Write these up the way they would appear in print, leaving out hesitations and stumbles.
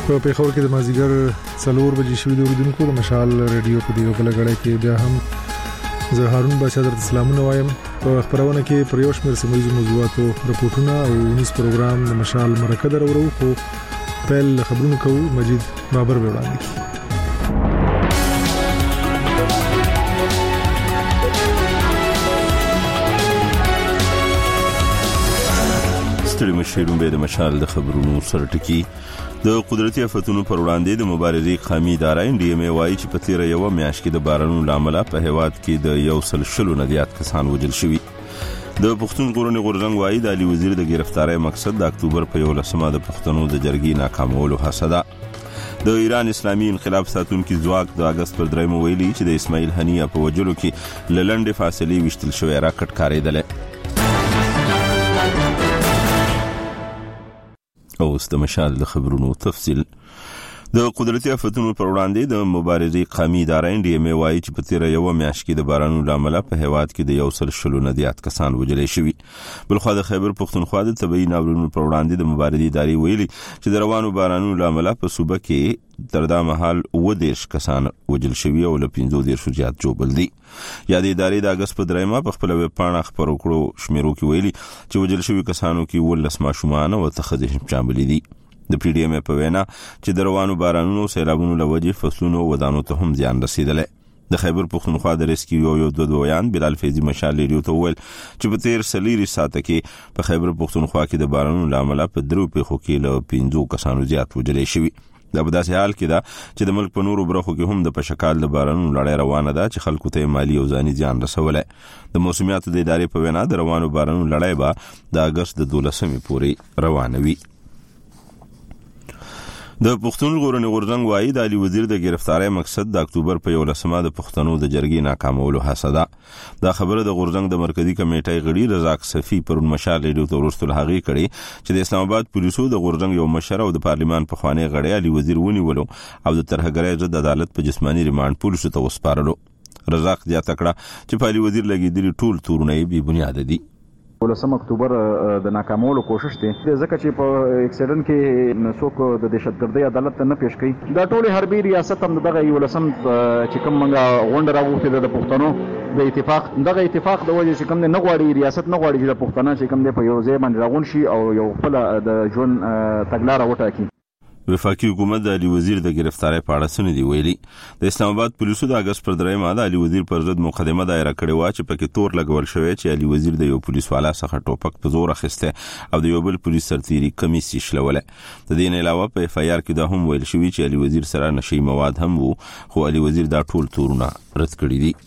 په پیښور کې د مازیګر 4 بجې شوې د اوریدونکو د مشال ریډیو په دیو بلګړې کې بیا هم زه هارون بادشاہ درته سلامونه وایم. په خبرونه کې پر یو شمېر سیمه موضوعاتو رپورټونه او نس پروګرام د مشال مرکه درورو خو پیل خبرونه کوو. مجید بابر به وړاندې کوي. ستړي مشرون به د مشال د خبرونو سره ټکی. د قدرتي آفتونو پر وړاندې د مبارزې قومي اداره NDMA وايي چې په تیر یو میاشت کې د بارانونو لامل په هیواد کې د 100 نه زیات کسان وژل شوي. د پښتون غورنی غورزنګ وايي د علي وزیر د گرفتاری مقصد د اکتوبر په 11مه د پښتنو د جرګې ناکامولو هڅه ده. د ایران اسلامي انقلاب ساتونکو ځواک د اگست پر 3 ویلي چې د اسماعیل هنیه په وجلو کې لړندې فاصلې وشتل شوې راکټ کاریدل. اوس د مشال د خبرونو تفصیل. د قدرتي آفتونو پر وړاندې د مبارزې قومي اداره NDMA وايي چې په تیر یو میاشت کې د بارانونو لامل په هیواد کې د 100 نه زیات کسان وژل شوي. بلخو د خیبر پښتونخوا د طبي ناورینونو پر وړاندې د مبارزې ادارې ویلي چې د روانو بارانونو لامل په صوبه کې تر دا مهال 10 کسان وژل شوي او له 15 زیات جوړل دي. یا د ادارې د اگست په 3 په خپل ویب پاڼه خبرو کړو شمیرو کې ویلي چې وژل شوي کسانو کې 10 ماشومان او تخصص شامل دي. د PDMA په وینا چې د روانو بارانونو سیلابونو لوجې فصلونو ودانو ته هم زیان رسیدل. د خیبر پښتونخوا د ریسکیو یو دویان بلال فیضی مشال ریډیو ته ویل چې په تیر سلیری ساعته کې په خیبر پښتونخوا کې د بارانونو لامل په درو پیښو کې له 15 کسانو زیات وژل شوي. دا په داسې حال کې ده چې د ملک په نورو برخو کې هم د پشکال د بارانونو لړۍ روانه ده چې خلکو ته مالی او ځاني زیان رسوله. د موسمیاتو د ادارې په وینا د روانو بارانونو لړۍ به د اگست د 12مې پورې روانه وي. د پښتون غورنی غورزنګ وايي د علي وزیر د گرفتاری مقصد د اکتوبر په 11مه د پښتنو د جرګې ناکامولو هڅه ده. دا خبره د غورزنګ د مرکزی کمیټې غړي رزاق صفی پر مشال ریډیو ته ورسول هغه کړي چې د اسلام آباد پولیسو د غورزنګ یو مشر او د پارلیمان په خوانې غړي علي وزیر ونیولو او د ترهګرۍ ضد عدالت په جسمانی ریماند پولیسو ته وسپارلو. رزاق زیاته کړه چې په علي وزیر لګیدلي ټول تورونه بې بنیاد دي. 11 اکتوبر د ناکامولو کوشش دی ځکه چې په اکسیډنټ کې څوک د دهشتګردۍ عدالت ته نه پیش کړي. دا ټول حربي ریاست هم دغه 11 چې کوم منګه غونډه راغوښتې د پښتنو د اتفاق دغه اتفاق د وجه چې کوم نه غواړي ریاست نه غواړي چې د پښتنو چې کوم په یو ځای باندې راغون شي او یو خپل د ژوند تګلارې وټاکي. وفاقي حکومت د علي وزیر د گرفتاری په اړه سندې ویلي. د اسلام آباد پولیسو د اگست پر 3 د علي وزیر پر ضد مقدمه دایره کړې و چې پکې تور لګول شوی چې علي وزیر د یو پولیس والا څخه ټوپک په زور اخیسته او د یو بل پولیس سرتیري کمیسي شلوله. د دې نه علاوه په FIR کې دا هم ویل شوی چې علي وزیر سره نشي مواد هم وو خو علي وزیر دا ټول تورونه رد کړی دي.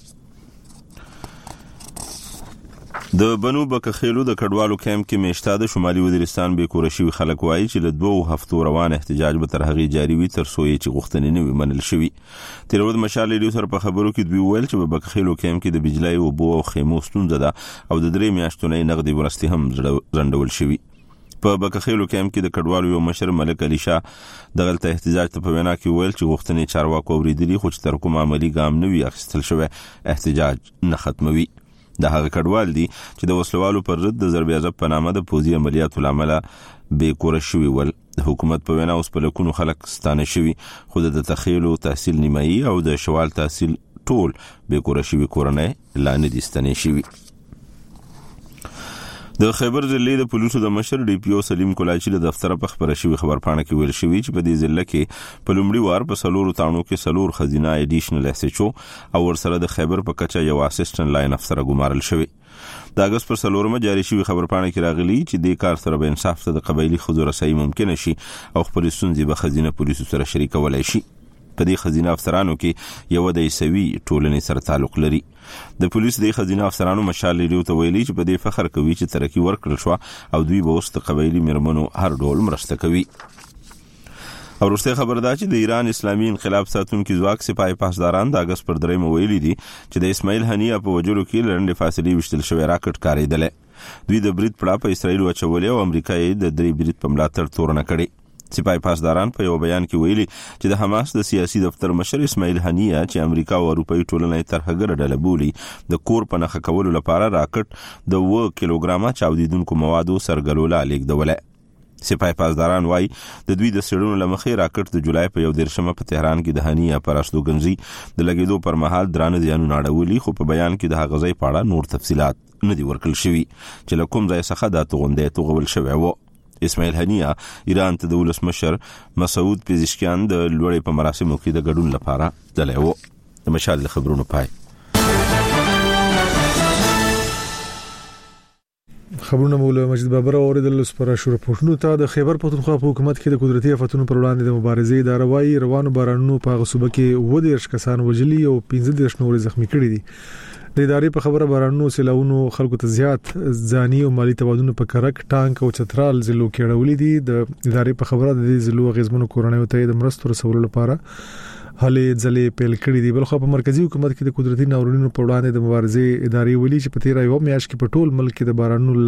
د بنو بکخیلو د کډوالو کیمپ کې میشته د شمالي وزیرستان به کورشي خلک وایي چې له 2 هفتو روان احتجاج به تر هغه جاری وي تر څو چې غوښتنې نه منل شوي. تیر ورځ مشال ریډیو سره په خبرو کې دوی ویل چې په بکخیلو کیمپ کې د بجلی او بو او خیمو ستونزه ده او د 3 میاشتو نه نقدي ورستي هم ځندول شوي. په بکخیلو کیمپ کې د کډوالو یو مشر ملک علي شاه دغلته احتجاج ته په وینا کې ویل چې غوښتنې چارواکو اوریدلي خو چې تر کومه عملی ګام نه وي اخیستل شوی احتجاج نه ختموي. د هغه کډوال دي چې د وسلوالو پر ضد د ضرب عذاب په نامه د پوځي عملیاتو لامل به کور شوی ول. د حکومت په وینا اوس په لکونو خلک ستانه شوی خو د تخیلو تحصیل نیمایي او د شوال تحصیل ټول به کور شوی کورنۍ لاندې دي ستنه شوی. د خیبر ضلع د پولیسو د مشر DPO سلیم کولاچی د دفتر په خبره شوی خبرپاڼه کې ویل شوی چې په دې ضلع کې په لومړي وار په سلور تاڼو کې سلور خزینه ایډیشنل SHO او ورسره د خیبر په کچا یو اسسټنټ لاین افسر ګمارل شوی. د اگست پر سلورمه جاری شوی خبرپاڼه کې راغلی چې د کار سره به انصاف ته د قبایلی خزو رسای ممکن شي او خپل ستونزې به خزینه پولیسو سره شریکولای شي. په دې خزینه افسرانو کې یو د ایسوي ټولنې سره تعلق لري. د پولیس د خزینه افسرانو مشال ریډیو ته ویلي چې په دې فخر کوي چې ترقی ورکړل شو او دوی به اوس د قبایلی مرمنو هر ډول مرسته کوي. او وروسته خبر ده چې د ایران اسلامي انقلاب ساتونکو ځواک سپاه پاسداران د اگست پر 3 ویلي دي چې د اسماعیل هنیه په وجلو کې لړندې فاصلې وشتل شوی راکټ کاریدل. دوی د برید پړه په اسرائیل واچولې او امریکا یې د 3 برید په ملاتړ تورن کړي. سپاه پاسداران په یو بیان کې ویلي چې د حماس د سیاسي دفتر مشر اسماعیل هنیه چې امریکا او اروپאי ټولنې ترهګر ډله بولي د کور په نخښه کولو لپاره راکټ د 1 کیلوګرامه چاودیدونکو موادو سرګلوله لیکدوله. سپاه پاسداران وایي د دوی د سړونو لمخې راکټ د جولای په 11 په تهران کې د هنیه پرستوګنځي د لګیدو پر مهال درانه زیانونه اړولي، خو په بیان کې د هغه ځای په اړه نور تفصيلات نه دي ورکړل شوي چې له کوم ځای څخه د توغندې توغول شوی و. اسماعیل هنیه ایران ته د ولسمشر مسعود پزشکیان د لوړې په مراسمو کې د ګډون لپاره تللی و. د مشال خبرونو پای. خبرونه مولا مجید بابر اوریدل سپاره شو رپورټونو ته د خیبر پختونخوا په حکومت کې د قدرتي آفتونو پر وړاندې د مبارزې اداره وايي روانو بارانونو په غصوبه کې 10 کسان وژلي او 15 نور زخمی کړي دي. د ادارې په خبره بارانونو سیلاونو خلکو ته زیات ځاني او مالی تبادلونه په کرک ټانک او چترال ضلعو کې اړولې دي. د ادارې په خبره د دې ضلعو غزمنو کورنۍ ته د مرستو رسولو لپاره هلې ځلې پیل کړې دي. بلخو په مرکزی حکومت کې د قدرتي ناورینونو په وړاندې د مبارزې ادارې ولي چې په تیر یو میاشت کې په ټول ملک کې د بارانونو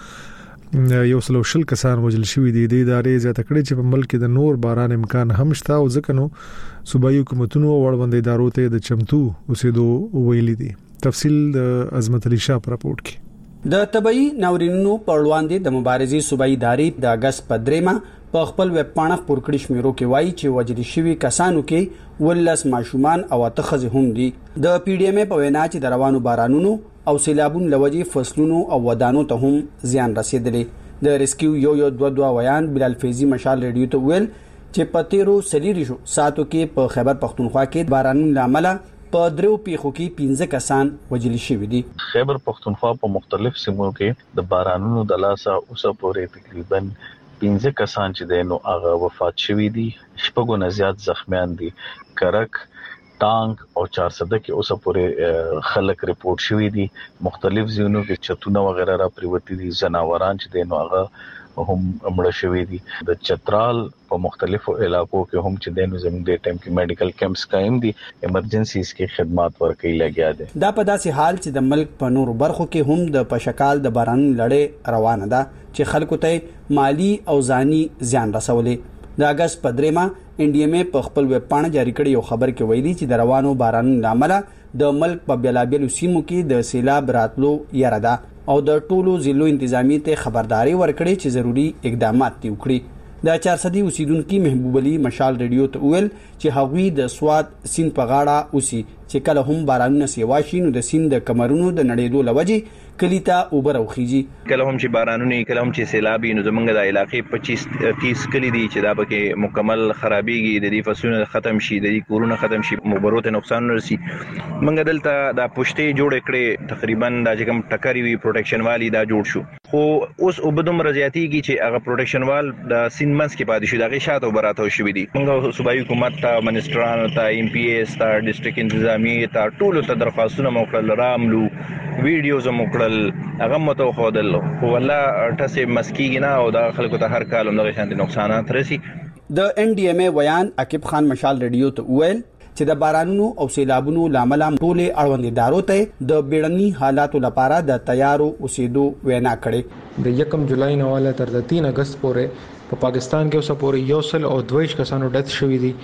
لاسه 120 کسان وژل شوي دي. د ادارې زیاته کړې چې په ملک کې د نور باران امکان هم شته او ځکه نو صوبایي حکومتونو وړاندې ادارو ته د چمتو اوسېدو ویلي دي. تفصیل د عظمت علي شاه په راپورټ کې. د طبي ناورینونو په وړاندې د مبارزې صوبایي ادارې د اگست په 3 په خپل ویب پاڼه خپور کړی شمیرو کې وایي چې وژل شوي کسانو کې 18 ماشومان او 8 ښځې هم دي. د پی ډی ایم په وینا چې د روانو بارانونو او سیلابونو لوجې فصلونو او ودانو ته هم زیان رسیدلی. د ریسکیو یو 22 ویان بلال فیضی مشال ریډیو ته ویل چې په تیرو سلیریشو ساتو کې په خیبر پختونخوا کې بارانونو لامل په درو پیښو کې 15 کسان وژل شوي دي. خیبر پختونخوا په مختلف سیمو کې د بارانونو د لاسه اوسه پورې تقریبا 15 کسان چې دینو هغه وفات شوي دي، شپږو نه زیات زخمیان دي. کرک، ټانک او 400 کې اوسه پورې خلک ریپورت شوي دي. مختلف ځایونو کې چتونه وغیرہ را پریوتی دي. جناوران چې دینو هغه هم مړه شوي دي. د چترال په مختلفو علاقو کې هم چې دینو زموږ د ټیم کې میډیکل کیمپس قائم دي، ایمرجنسیز کې خدمات ورکوي لګیا دي. دا په داسې حال چې د ملک په نورو برخو کې هم د پشکال د بارانونو لړۍ روانه ده چې خلکو ته مالی او ځاني زیان رسولې. د اگست په 3 ان ډي ام ای په خپل ویب پاڼه جاری کړی یو خبر کې ویلي چې د روانو بارانونو لامل د ملک په بیلابیلو سیمو کې د سیلاب راتلو یره ده او د ټولو ضلعو انتظامی ته خبرداري ورکړي چې ضروری اقدامات وکړي. د 400 اوسیدونکو محبوب علي مشال ریډیو ته ویل چې هغوی د سواد سیند په غاړه اوسي چې کله هم بارانونه سیوا شي نو د سیند د کمرونو د نړیدو لوجې کلیتا اوبر او خيجي. کله هم چې بارانونه کله هم چې سیلابي نو زمونږ د علاقې 25-30 کلی دي چې دا پکې مکمل خرابيږي. د دې فصلونه ختم شي، د دې کورونه ختم شي، مبرو ته نقصان رسي. منګ دلته د پښتې جوړ کړي تقریبا د کوم ټکری وی پروټیکشن والی دا جوړ شو، خو اوس وبدوم رضایتيږي چې هغه پروټیکشن وال د سین منس کې پاتې شو. دغه شاته وبراته شوې دي. موږ صوبایي حکومت ته، منسټرانو ته، ایم پی ایس ته، ډیسټریکټ انتظامیه ته ټولو ته درخواستونه موکړل، راملو ویډیوز موکړل، هغه متو خودل، خو والله ټسه مسکیږي نه او د خلکو ته هر کال هم دغه شانتي نقصانات رسي. د ان ډي ام ای ویان عقیب خان مشال ریډیو ته ویل چې د بارانونو او سیلابونو لامل ټولې اړوند ادارو ته د بیړني حالاتو لپاره د تیارو اوسېدو وینا کړې. د 1 جولای نه والا تر 3 اگست پورې په پاکستان کې اوسه پورې 122 کسانو ډیث شوی دي،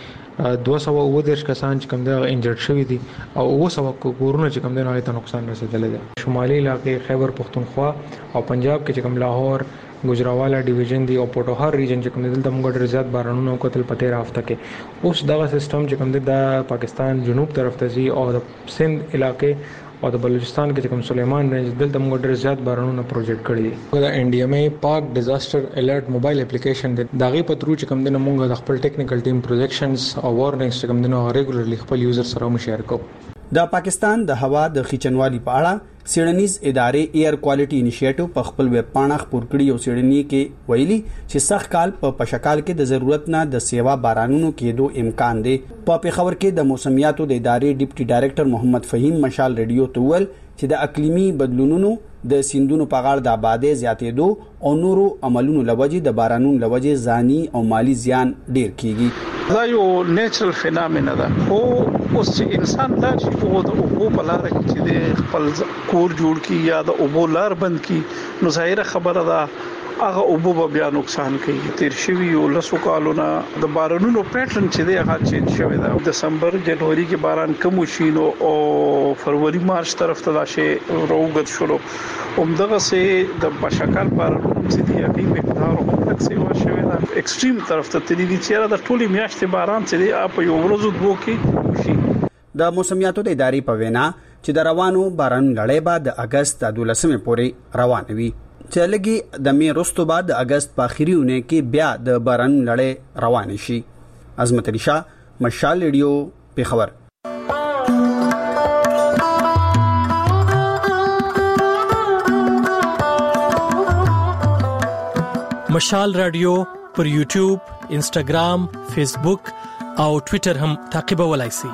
219 کسان چې کوم د انجرډ شوی دي او 200 کورونه چې کوم د نه ته نقصان رسیدلی دی. شمالي علاقې خیبر پختونخوا او پنجاب کې چې کوم لاهور، گجراوالا ډیویژن دی او پټوهر ریجن چې کوم دلته موږ ډېر زیات بارانونو کوتل پته رافته کې اوس دغه سیستم چې کوم د پاکستان جنوب طرف ته زی او د سند علاقې او د بلوچستان کې کوم سلیمان رینج دلته موږ ډېر زیات بارانونه پروجیکټ کړی دي. د ان ډي ام ای پاک ډیزاستر الرټ موبایل اپلیکیشن دی، داغه په ترو چې کوم د موږ د خپل ټیکنیکل ټیم پروجیکشنز او وارنینګز چې کوم د ریګولرلی خپل یوزر سره مو شیر کوو. د پاکستان د هوا د خچنوالي په اړه سیډنیز ادارې ایر کوالټي انیشیټیو په خپل ویب پاڼه خپور کړی او سیډنی کې ویلي چې سخت کال په پشکال کې د ضرورت نه د سیوا بارانونو کېدو امکان دی. په پیښور کې د موسمیاتو د ادارې ډیپټي ډایریکټر محمد فهیم مشال ریډیو ته ویل چې د اقلیمي بدلونونو د سیندونو په غاړه د آبادی زیاتېدو او نورو عملونو لوجې د بارانونو لوجې ځاني او مالی زیان ډیر کیږي. دا یو نیچرل فینامنا ده، خو اوس چې انسان لا چې او د اوبو په لار کې چې د خپل کور جوړ کی یا د اوبو لار بند کی نو ظاهره خبره ده هغه اوبو به بیا نقصان کوي. تیر شوی یو لسو کالونه د بارانونو پیټرن چې دی هغه چینج شوی دی. دسمبر جنوري کې باران کم شي نو او فروری مارچ طرف ته لاشه روغت شروع همدغه سه د بشکل بارانونو چې دی هغه مقدار هم زیات سیوا شوی دا ایکستریم طرف ته تللی دي چې دا ټولي میاشتې باران چې دی په یو ورځ دوه کې شي د موسمیاتو د ادارې په وینا چې د روانو باران لړۍ به د اگست 12 پورې روان وي چې لګي د می رستو بعد د اگست په اخري اونۍ کې بیا د باران لړۍ روان شي. عظمت علي شاه، مشال ریډیو، پیښور. مشال رادیو پر یوټیوب، انسټاګرام، فیسبوک او ټوئیټر هم تعقیبولای شئ.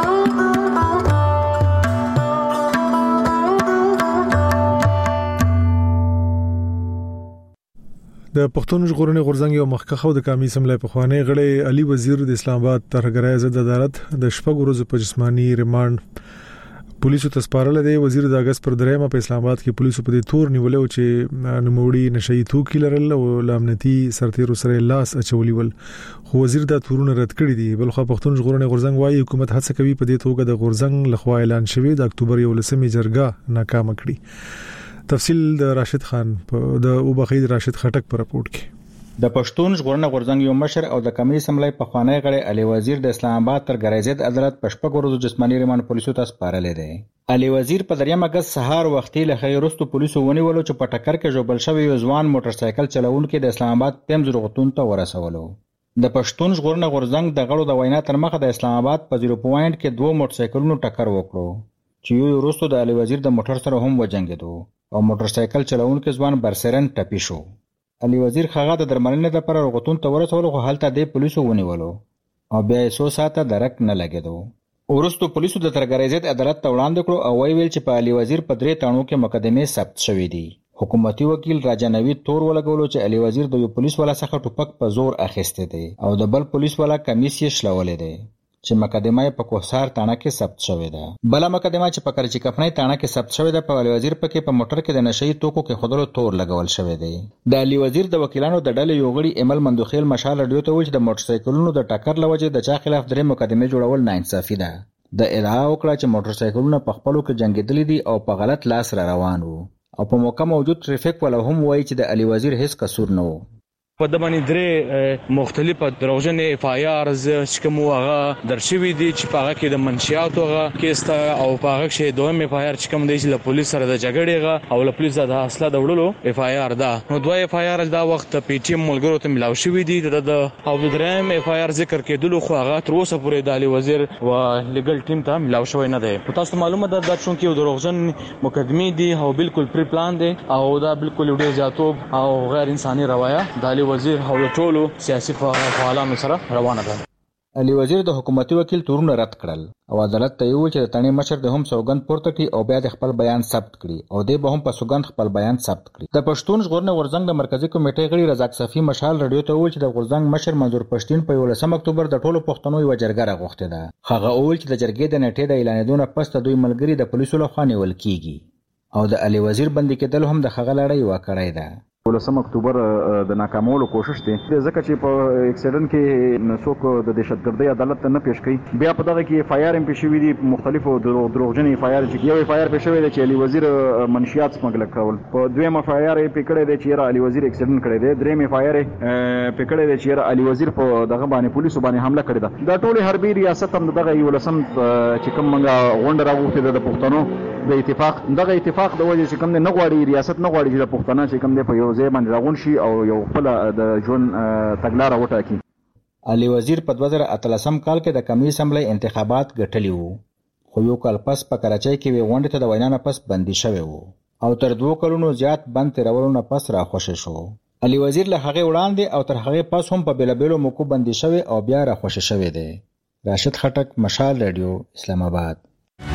د پښتون ژغورنې غورځنګ یو مخکخه د قومي اسمبلی په خوانی غړي علي وزیر د اسلام آباد ترګرای ضد عدالت د شپږ ورځې په جسمانی ریماند پولیسو ته سپارل دی. وزیر د اگست پر درېمه په اسلام آباد کې پولیسو په دې تور نیولې چې نوموړي نشئی توکي لرل او لامنتي سرتیرو سره لاس اچولي ول، خو وزیر دا تورونه رد کړی دي. بلخو پښتون ژغورنې غورځنګ وايي حکومت هڅه کوي په دې توګه د غورځنګ لخوا اعلان شوی د اکتوبر 11 جرګه ناکام کړي. تفصیل د راشد خان د وبخید راشد خټک پر رپورت کې. د پښتون ژغورنې غورځنګ یو مشر او د قومي اسمبلی په خوانی غړي علي وزیر د اسلام آباد تر ګرایزید عدالت په شپږ ورځو جسمانی ریماند پولیسو ته سپارلې دی. علي وزیر په 3 اگست سهار وختي له خیرستو پولیسو ونیولو چې په ټکر کې جوړ شوی یو ځوان موټر سایکل چلوونکي د اسلام آباد پم زرغتون ته ورسولو. د پښتون ژغورنې غورځنګ د غړو د وینا تر مخه د اسلام آباد په 0 پوینټ کې دوه موټر سایکلونو ټکر وکړو چې یو وروسته د علي وزیر د موټر سره هم وجنګیدو او موټر سایکل چلوونکي ځوان برسرن ټپي شو. علي وزیر خغه د درملنې لپاره رغتون ته ورسول، خو هلته د پولیسو ونیولو او بیا یې 100 ساعته درک نه لګیدو. ورستو پولیسو د ترګریزید عدالت ته وړاندې کړو او ویل چې په علي وزیر په 3 تاڼو کې مقدمه ثبت شوې دي. حکومتي وکیل راجا نوید تور ولګولو چې علي وزیر د یو پولیس والا څخه ټوپک په زور اخیسته دي او د بل پولیس والا کمیس یې شلولې دي چې مقدمه په کوثار تاڼه کې ثبت شوې ده. بل مقدمه چې په کرچی کفنۍ تاڼه کې ثبت شوې ده په علي وزیر پکې په موټر کې د نشئی توکو کې خودلو تور لګول شوی دی. د علي وزیر د وکیلانو د ډلې یو غړي ایمل مندوخیل مشال رادیو ته ویل چې د موټر سایکلونو د ټکر لوجه د چا خلاف درې مقدمه جوړول ناانصافي ده. د ادعا وکړه چې موټر سایکلونه په خپلو کې جنگیدلې دي او په غلط لاس را روان وو او په موقع موجود ټریفیک ولا هم وایي چې د علي وزیر هیڅ قصور نه وو. په د باندې درې مختلفه دروژنې اف آی آر چې کوم هغه درشوي دي چې په هغه کې د منشیاتو هغه کیسه او په هغه کې دویم اف آی آر چې کوم دی چې له پولیس سره د جګړې او له پولیس د اصله د وړلو اف آی آر ده. نو دوه اف آی آر دا وخت پی ټی ایم ملګرو ته ملاو شوی دي د او د دریم اف آی آر ذکر کېدل خو هغه تر اوسه پورې د علي وزیر او لیګل ټیم ته ملاو شوی نه دی. تاسو معلومه ده د چون کې دروغجن مقدمه دي او بالکل پری پلان دي او دا بالکل ډیر زیاتوب او غیر انساني روایه د علي وزیر او ټولو سیاسي فعالانو سره روانه ده. علي وزیر د حکومتي وکیل تورونه رد کړل او عدالت ته یو چې د تنې مشر د هم سوګند پورته کړي او بیا د خپل بیان ثبت کړي او د به هم په سوګند خپل بیان ثبت کړي. د پښتون ژغورنې غورځنګ د مرکزی کمیټې غړي رزاق صفی مشال رادیو ته ویل چې د غورځنګ مشر منظور پښتين په 11 اکتوبر د ټولو پښتنو یو جرګه راغوښته ده. هغه ویل چې د جرګې د نیټې د اعلانېدو نه پس د دوی ملګری د پولیسو لخوا نیول کیږي او د علي وزیر بندي کېدل هم د خغه لړۍ واکړای ده. 11 اکتوبر د ناکامولو کوشش دی ځکه چې په اکسیډنټ کې څوک د دهشتګردۍ عدالت ته نه پیش کړي. بیا په دغه کې اف آی آر هم پیښ شوي دي مختلفو دروغجن اف آی آر چې یو اف آی آر پیښ شوی دی چې علي وزیر منشیات سمګل کول، په دویم اف آی آر پې کړی دی چې علي وزیر اکسیډنټ کړی دی، دریم اف آی آر پې کړی دی چې علي وزیر په دغه باندې پولیسو باندې حمله کړې ده. دا ټول حربي ریاست هم دغه 11 چې کوم منګه غونډه راغوښتې ده د پښتنو د اتفاق دغه اتفاق د وجه چې کوم نه غواړي ریاست نه غواړي چې د پښتنه چې کوم دی په یو ځای باندې راغون شي او یو خپل د ژوند تګلاره وټاکي. علي وزیر په 2013 کال کې د قومي اسمبلی انتخابات ګټلي وو خو یو کال پس په کراچۍ کې وی غونډه ته د وینا نه پس بندي شوی وو او تر 2 کلونو زیات بند تیرولو نه پس راخوشی شو. علي وزیر له هغه وړاندې او تر هغه پس هم په بیلابیلو موکو بندي شوی او بیا راخوشی شوی دی. راشد خټک، مشال رادیو، اسلام آباد.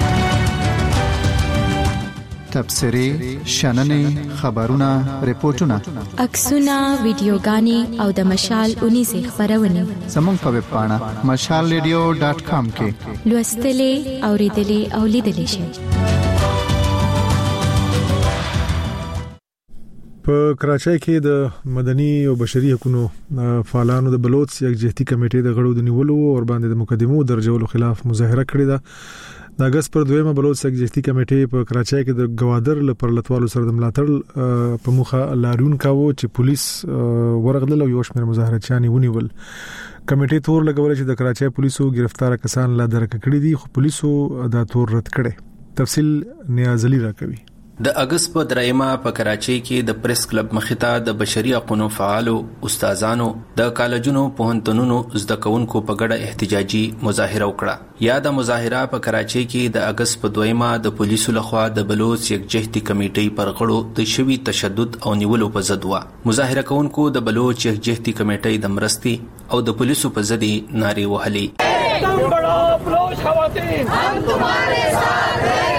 تبصرې، شننې، خبرونه، ریپورتونه، عکسونه، ویډیوګانې او د مشال 19 خبرونه زموږ په ویب پاڼه mashalradio.com کې لوستلې، اوریدلې او لیدلې شئ. په کراچۍ کې د مدني او بشري حقوقو فعالانو د بلوچ یکجهتي کمیټې د غړو د نیولو او باندې د مقدمو درجولو خلاف مظاهره کړې ده. د اگست پر 2 بلوچ سګجستی کمیټې په کراچۍ کې د گوادر لپاره لټوالو سره د ملاتړ په مخه لاریون کاوه چې پولیس ورغلل او یو شمېر مظاهرچیان ونیول. کمیټې تور لګول چې د کراچۍ پولیسو گرفتار کسان لا درک کړی دي خو پولیسو دا تور رد کړي. تفصیل نیاز علي راکوي. د اگست په 3 په کراچۍ کې د پریس کلب مخته د بشري حقوقو فعالو، استادانو، د کالجونو پوهنتونونو زده کوونکو په ګډه احتجاجي مظاهره وکړه. یا د مظاهره په کراچۍ کې د اگست په 2 د پولیسو لخوا د بلوچ یکجهتي کمیټې پر غړو د شوی تشدد او نیولو په ضد و. مظاهره کوونکو د بلوچ یکجهتي کمیټې د مرستي او د پولیسو په ضد نارې وهلې. تم بڑو بلوچ خواتین هم تمہارے ساتھ ہیں،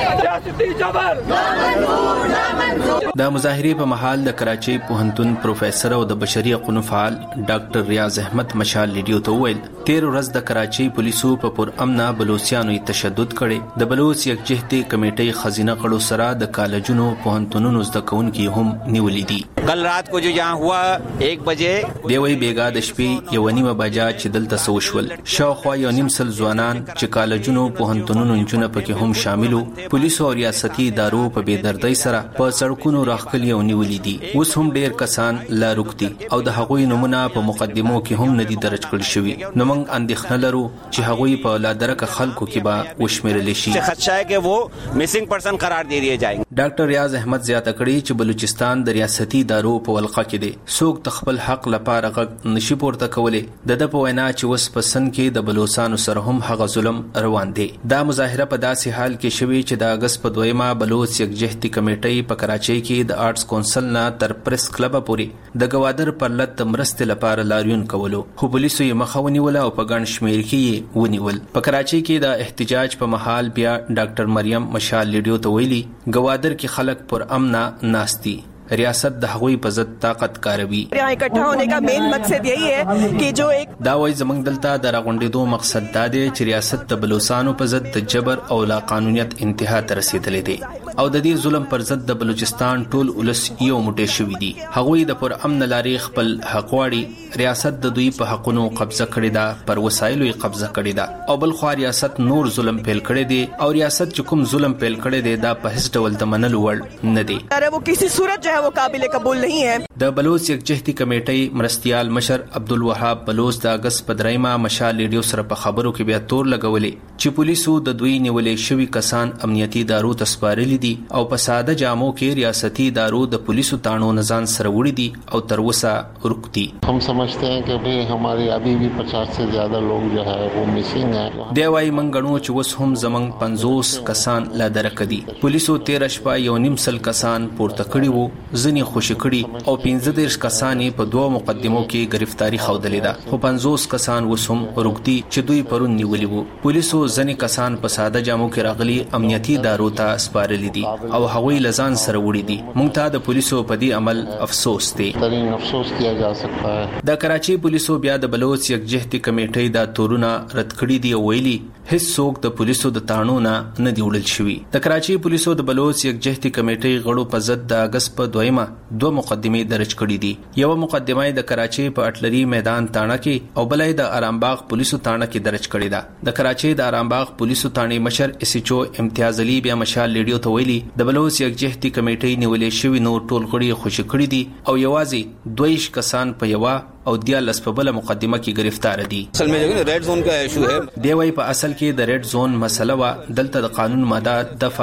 د مظاهرې په محل د کراچۍ پوهنتون پروفیسور او د بشري حقوقو فعال ډاکټر ریاض احمد مشال لیډیو ته ویل 13 ورځ د کراچۍ پولیسو په پر امنه بلوچستانو تشدد کړي. د بلوچ یکجهتي کمیټې خزینه کړو سره د کالجونو پوهنتونونو زده کوونکي هم نیولې دي. کل رات کو جو جہاں ہوا 1 بجے دی وی بیګا د شپې 1:30 بجا چې دلته سوشول شاوخوا 1.5 سل ځوانان چې کالجونو پوهنتونونو انجونه پکې هم شاملو پولیسو او ریاستي ادارو په بېدردۍ سره په سړکونو راخلي او نیولې دي. اوس هم ډیر کسان لا روکتي او د هغوی نمونه په مقدمو کې هم ندي درج کړل شوی. نو موږ اندېښنه لرو چې هغوی په لادرک خلکو کې به وشمیرل شي. خدشه ہے کہ وہ مسنگ پرسن قرار دے دیے جائیں. ډاکټر ریاض احمد زیاته کړی چې بلوچستان د ریاستي ادارو په ولقه کې دی. څوک تخپل حق لپاره غږ نشي پورته کولی. د په وینا چې وس پسند کې د بلوچستان سره هم هغه ظلم روان دی. دا مظاهره په داسې حال کې شوی چې د اگست په 2 بلوچ یکجهتي کمیټې په کراچۍ کې د آرټس کونسل نه تر پریس کلب پورې د گوادر پر لټ مرستې لپاره لاریون کولو خو پولیسو یې مخه ونیوله او په ګڼ شمېر کې ونیول. په کراچۍ کې د احتجاج په محل بیا ډاکټر مریم مشال لیډیو ته ویلي گوادر کې خلک پر امنه ناستی. ریاست د هغوی په ضد طاقت کاروي. یہاں اکٹھا ہونے کا مین مقصد یہی ہے کہ جو ایک دا وایي زمنګ دلته د راغونډېدو مقصد دا دی چې ریاست د بلوچستانو په ضد د جبر او لا قانونیت انتها ته رسیدلې دي او د دې ظلم پر ضد د بلوچستان ټول ولس یو موټی شوی دي. هغوی د پر امن لارې خپل حق واړي. ریاست د دوی په حقونو قبضه کړې ده، پر وسایلو یې قبضه کړې ده او بل خو ریاست نور ظلم پیل کړی دی او ریاست چې کوم ظلم پیل کړی دی دا په هیڅ ډول د منلو وړ نه دی. وہ کسی صورت جو ہے وہ قابل قبول نہیں ہے. د بلوچ یکجهتي کمیټې مرستيال مشر عبدالوهاب بلوچ د اگست په 3 مشال لیډیو سره په خبرو کې بیا تور لګولې چې پولیسو د دوی نیولې شوی کسان امنیتي ادارو ته سپارلي دي او په ساده جامو کې ریاستي ادارو د پولیسو تانو نزان سره وړي دي او تر اوسه ورکتي. हम समझते हैं कि भाई हमारे अभी भी 50 से ज्यादा लोग जो है वो मिसिंग है. دی وايي منګنو چې وس هم زمنګ 50 کسان لا درکدي. پولیسو 13 شپه 1.5 سل کسان پورته کړي وو، ځنی خوشی کړي او 15 کسان په 2 مقدمو کې گرفتاری خودلې ده خو 50 کسان وسوم ورګدي چې دوی پرون نیولې وو. پولیسو ځنی کسان په ساده جامو کې راغلي امنیتي ادارو ته سپارلي دي او هغوی لزان سره وړي دي. مونږ ته د پولیسو په دې عمل افسوس دی. افسوس کیا جا سکتا ہے. د کراچۍ پولیسو بیا د بلوچ یکجهتي کمیټې د تورونه رد کړي دي او ویلي هیڅ څوک د پولیسو د تانو نه دی وړل شوی. د کراچۍ پولیسو د بلوچ یکجهتي کمیټې غړو په ضد د اگست په 2 مقدمې درج کړي دي. یو مقدمه د کراچۍ په اټلري میدان تاڼه کې او بلای د آرامباغ پولیسو تاڼه کې درج کړي ده. د کراچۍ د آرامباغ پولیسو تاڼې مشر اس ایچ او امتیاز علي بیا مشال لیډیو ته ویلي د بلوچ یکجهتي کمیټې نیولې شوی نور ټول غړي خوشی کړي دي او یوازې 2 کسان په یو او 14 په بل مقدمه کې گرفتار دي. اصل میں ریډ زون کا ایشو ہے. دی وايي په اصل کې د ریډ زون مسله وا دلته د قانون ماده دفعه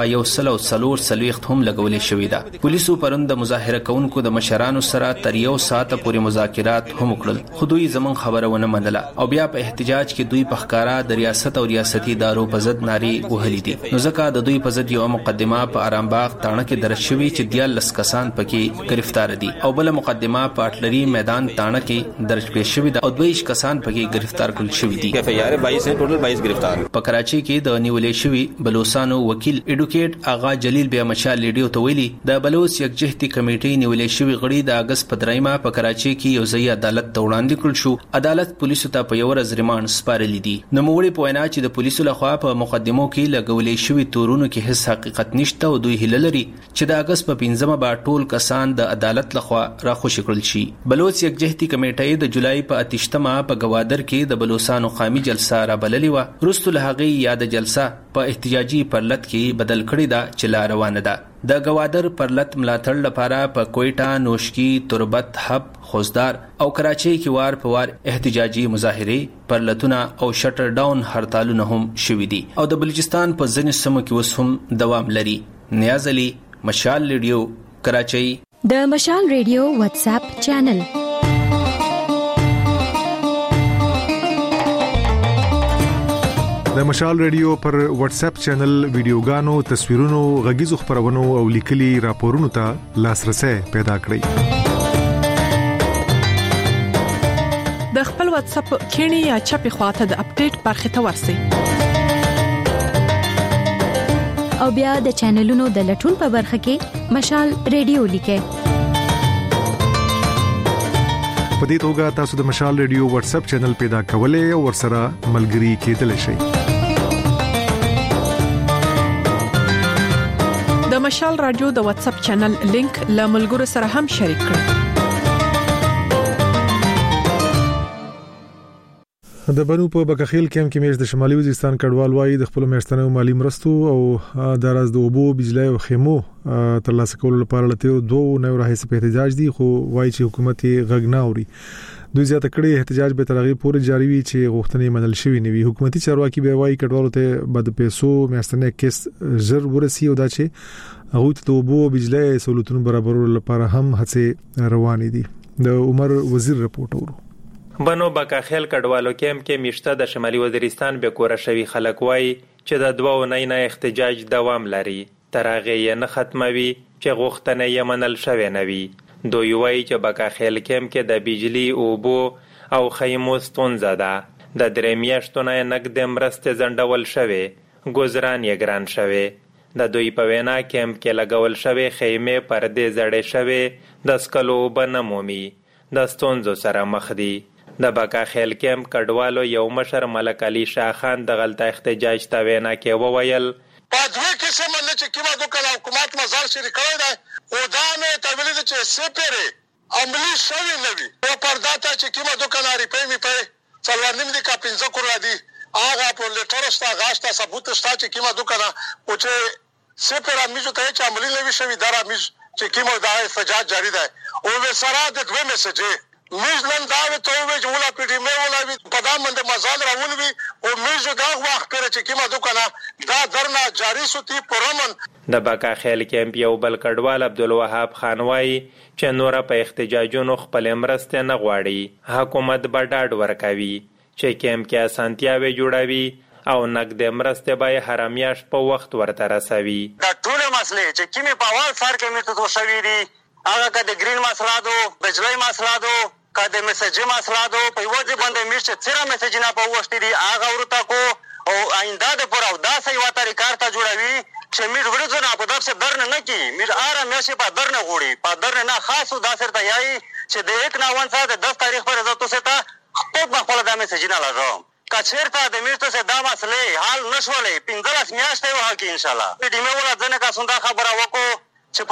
134 هم لګولې شوې ده. پولیسو پرند مظاهره کوونکو د مشرانو سره تر 1 ساعت پورې مذاکرات هم وکړل خو دوی زمون خبره ونه منله او بیا په احتجاج کې دوی په ښکارا د ریاست او ریاستي ادارو په ضد ناري وهلې دي. نو ځکه د دوی په ضد یو مقدمه په آرامباغ تاڼه کې درج شوې چې 14 کسان پکې گرفتار دي او بل مقدمه په اټلري میدان تاڼه کې درج پیښ شوې ده او 22 کسان پکې گرفتار کړل شوي دي. FIR 22 ہیں ټوټل 22 گرفتار. په کراچۍ کې د نیولې شوی بلوچستانو وکیل ایډوکیټ آغا جلیل بیا مشال لیډیو ته ویلي د بلوچ یکجهتي کمیټې نیولې شوی غړي د اگست په 3 په کراچۍ کې یو ځای عدالت ته وړاندې کړل شو. عدالت پولیسو ته په یو ورځ ریمانډ سپارلي دي. نوموړي په وینا چې د پولیسو لخوا په مقدمو کې لګولې شوی تورونو کې هیڅ حقیقت نشته او دوی هیله لري چې د اگست په 15 به ټول کسان د عدالت لخوا راخوشي کړل شي. بلوچ یکجهتي کمیټې کمیټې د جولای په 28مه په گوادر کې د بلوچستان قومي جلسه را بللې و. وروسته له هغې یاد جلسه په احتجاجي پرلط کې بدل کړې ده چې لا روانه ده. د گوادر پرلط ملاتړ لپاره په کوئټه، نوشکی، تربت، حب، خوزدار او کراچۍ کې وار په وار احتجاجي مظاهرې، پرلطونه او شټر ډاون هړتالونه هم شوي دي او د بلوچستان په ځینو سیمو کې اوس هم دوام لري. نیاز علي، مشال ریډیو، کراچۍ. د مشال ریډیو واتس اپ چینل. د مشال ریډیو پر واتس اپ چینل ویډیوګانو، تصویرونو، غږیزو خبرونو او لیکلي راپورونو ته لاسرسي پیدا کړئ. د خپل واتس اپ کینی یا چپی خواته د اپډیټ برخه ته ورسئ او بیا د چینلونو د لټون په برخه کې مشال ریډیو لیکئ. په دې توګه تاسو د مشال ریډیو واتس اپ چینل پیدا کولای او ورسره ملګري کېدلی شئ. د مشال رادیو د واتس اپ چینل لینک له ملګرو سره هم شریک کړئ. د بنو په بکخیل کېم کې میش د شمالي وزیرستان کډوال وايي د خپل میاشتنو مالی مرستو او د راز د اوبو، بجلی او خیمو ترلاسه کولو لپاره لته دوه نو راهیسه په احتجاج دي، خو وايي چې حکومت یې غږ نه اوري. دوی زیاته کړي احتجاج به تر هغه پورې جاری وي چې غوښتنې منل شوي نه وي. حکومتي چارواکي به وايي کډوالو ته بد پیسو میاشتنه کیس زر ورسي او دا چې هغه ته اوبو، بجلی سہولتونو برابرولو لپاره هم هڅه روانې دي. د عمر وزیر رپورټ ورو. بنو بکاخیل کډوالو کیمپ کې میشته د شمالي وزیرستان به کور شوی خلک وای چې د دوه نه احتجاج دوام لري، تر هغه یې نه ختموي چې غوښتنه یې منل شوی نه وي. دوی وایي چې بکاخیل کیمپ کې د بجلی، اوبو او خیمو ستونزه ده. د 3 میاشتو نه نقد مرستې ځنډول شوی، ګزران یې ګران شوی. د دوی په وینا کیمپ کې لګول شوی خیمه پردې زړې شوی، د سکلو بنمومي، د ستونزو سره مخ دي. د بکاخیل کیمپ کډوالو یو مشر ملک علي شاه خان د غلطه احتجاج ته وینا کې وویل په دوه قسم نه چې کیما دوکه حکومت مزار شریک کړی دی او دا نه تبلیغ چې سپره عملی شوی نه وي او پرداته چې کیما دوکه لري په می په څلورنیم دي کا 15 کروڑ دي هغه په لټر شتا غاشتا ثبوت شتا چې کیما دوکه نه او چې سپره میجو ته چې عملی نه وي شوی دارا میج چې کیما دا احتجاج جاری دی او وسره د دوه میسج میزلن داوی ته وی چې ولا پټی مې ولا وی په دامن د مزال راول وی او میزو دا وخت پر چې کیما دوکانه دا درنه جاری سوتی پرمن. د بکاخیل کیمپ یو بل کډوال عبدالوهاب خان وای چې نور په احتجاجونو خپل مرسته نه غواړي، حکومت به ډاډ ورکوي چې کیمپ کې اسانتیاوي جوړوي او نقد مرسته به هر میاش په وخت ورته رسوي. دا ټول مسلې چې کیمه په اول سر کې مې ته شوې دي، هغه کده گرین مسله دو، بجلی مسله دو، کده میسج مسله دو، په وځي باندې میشه چیرې میسج نه په وشتي دي هغه ورته کو او آینده د پر او داسې یو طریقه ته جوړوي چې میر ورځو نه په داسې درن نه کی میر آرام میشه په درن غوړي په درن نه خاصو داسې ته یای چې د 1 نوان ساعت 10 تاریخ پر زتو ستا خپل خپل د میسج نه لږم کچیرته د میرته سه دا مسله حل نشولې 15 میاشتې وه کې ان شاء الله دې مې ولا ځنه کا سندا خبره وکړو چې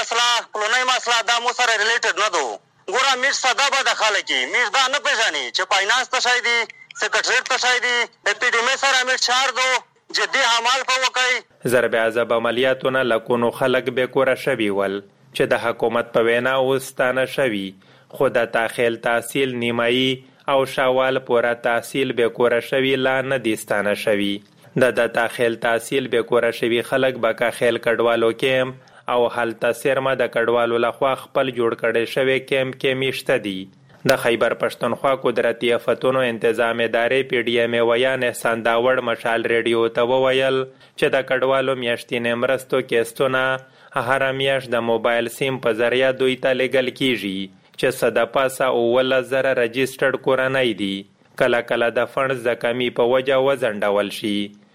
پلونی مسله دا مو سره ریلیټډ نه دو. ګوره میر صدا به د خلک میر دا نه پیژني چې فاینانس ته شای دي، سیکریټریټ ته شای دي، پی ډی ام سره میر چار دو جدي عمل په وکړي. ضرب عذاب عملیاتونه لکونو خلک به کور شوي ول چې د حکومت په وینا اوستانه شوي، خو د تاخیل تحصیل نیمایي او شوال پورا تحصیل به کور شوي لا نه دیستانه شوي. د تاخیل تحصیل به کور شوي خلک بکاخیل کډوالو کیمپ او هلته سرمه د کډوالو لخوا خپل جوړ کړي شوی کیمپ کې میشته دي. د خیبر پښتونخوا قدرتي آفتونو انتظام ادارې پی ډی ام ویان احسان داوړ مشال ریډیو ته وویل چې د کډوالو میاشتنې مرستو کیسټونه هر میاشت د موبایل سیم په ذریعہ دوی ته لګل کیږي چې صد پاسه او 1000 رجسټرډ کورنۍ دي. کله کله د فنډز د کمی په وجه وزنډول شي.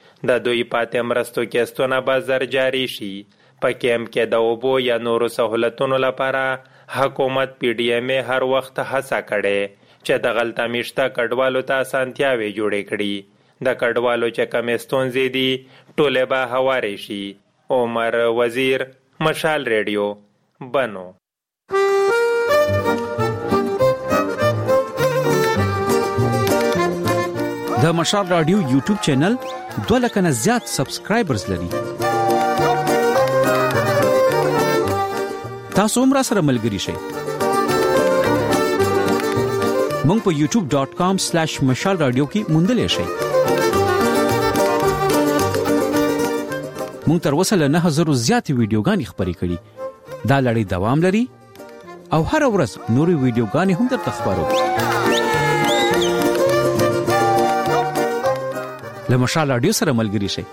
د دوی پاتې مرستو کیسټونه به زر جاری شي. په کیمپ کې د اوبو یا نورو سہولتونو لپاره حکومت پی ډی ام هر وخت هڅه کړي چې د غلطه میشته کډوالو ته اسانتیاوي جوړې کړي. د کډوالو چې کم ستونزې دي ټوله به هواري شي. عمر وزیر، مشال ریډیو، بنو. د مشال رادیو یوټیوب چینل 2 لک نه زیات سبسکرایبرز لري. تاسو هم را سره ملګري شئ. مونږ په youtube.com/مشال رادیو کې موندلې شئ. مونږ تر اوسه له 9000 زیات ویډیوګانې خپرې کړې. دا لړۍ دوام لري او هر ورځ نورې ویډیوګانې هم درته خبرو. له مشال رادیو سره ملګري شئ.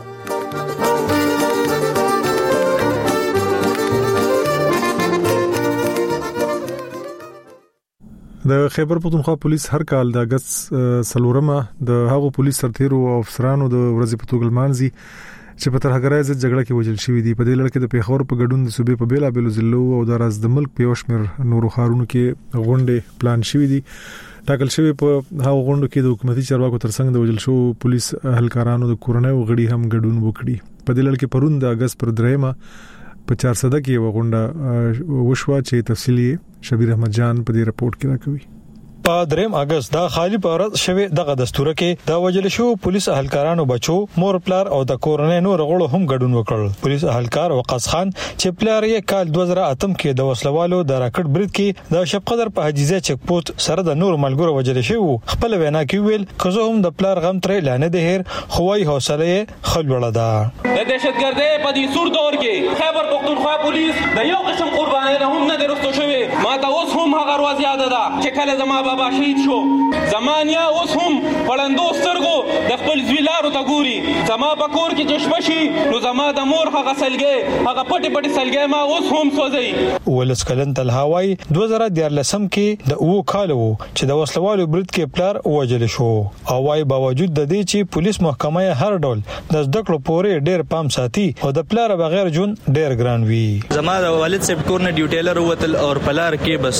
د خیبر پختونخوا پولیس هر کال د اگست 4 د هغو پولیس سرتیرو او افسرانو د ورځې په توګه لمانځي چې په ترهګرۍ ضد جګړه کې وژل شوی دي. په دې لړ کې د پیښور په ګډون د صوبې په بیلابېلو ضلعو او د راز د ملک په یوشمیر نورو ښارونو کې غونډې پلان شوې دي. ټاکل شوی په هغو غونډو کې د حکومتي چارواکو ترڅنګ د وژل شو پولیس اهلکارانو د کورنۍ غړي هم ګډون وکړي. په دې لړ کې پرون د اگست پر 3 په 400 کې غونډه وشوه چې تفصیلی شبیر احمد جان په دې رپورت کې راکوي. په 3 اگست دا خالی پورت شوه دغه دستور کې د وجل شو پولیس اهلکارانو بچو مور پلار او د کورنۍ نور غړو هم ګډون وکړ. پولیس اهلکار وقاص خان چې پلار یې کال 2008 کې د وسلوالو د راکټ برید کې د شپقدر په حجیزه چک پوسټ سره د نور ملګرو وجل شو. خپل وینا کې ویل کزه هم د پلار غم ترې لانه ده هر خوای حوصله خلوړه ده. د دهشتګردۍ په دې سور دور کې خیبر پختونخوا پولیس د یو قسم قرباني هم نه درستو شوی. ما ته اوس هم هغه ورځ یاد ده چې کله زما بابا شهید شو. زمانیا اوس هم پړندو سترګو د خپل زویلارو ته ګوري. زما په کور کې چشمه شي نو زما د مور هغه سلګي هغه پټي سلګي ما اوس هم سوځي. ولس کلن تل هواي 2014 کې د او کالو چې د وسلوالو برید کې پلار وژل شو. او وايي باوجود د دې چې پولیس محکمه هر ډول د ذکر پورې ډېر پام ساتي او د پلار بغیر جون ډېر ګران وي. زما د والد صاحب کور نه ډیوټیلر وتل او پلار کې بس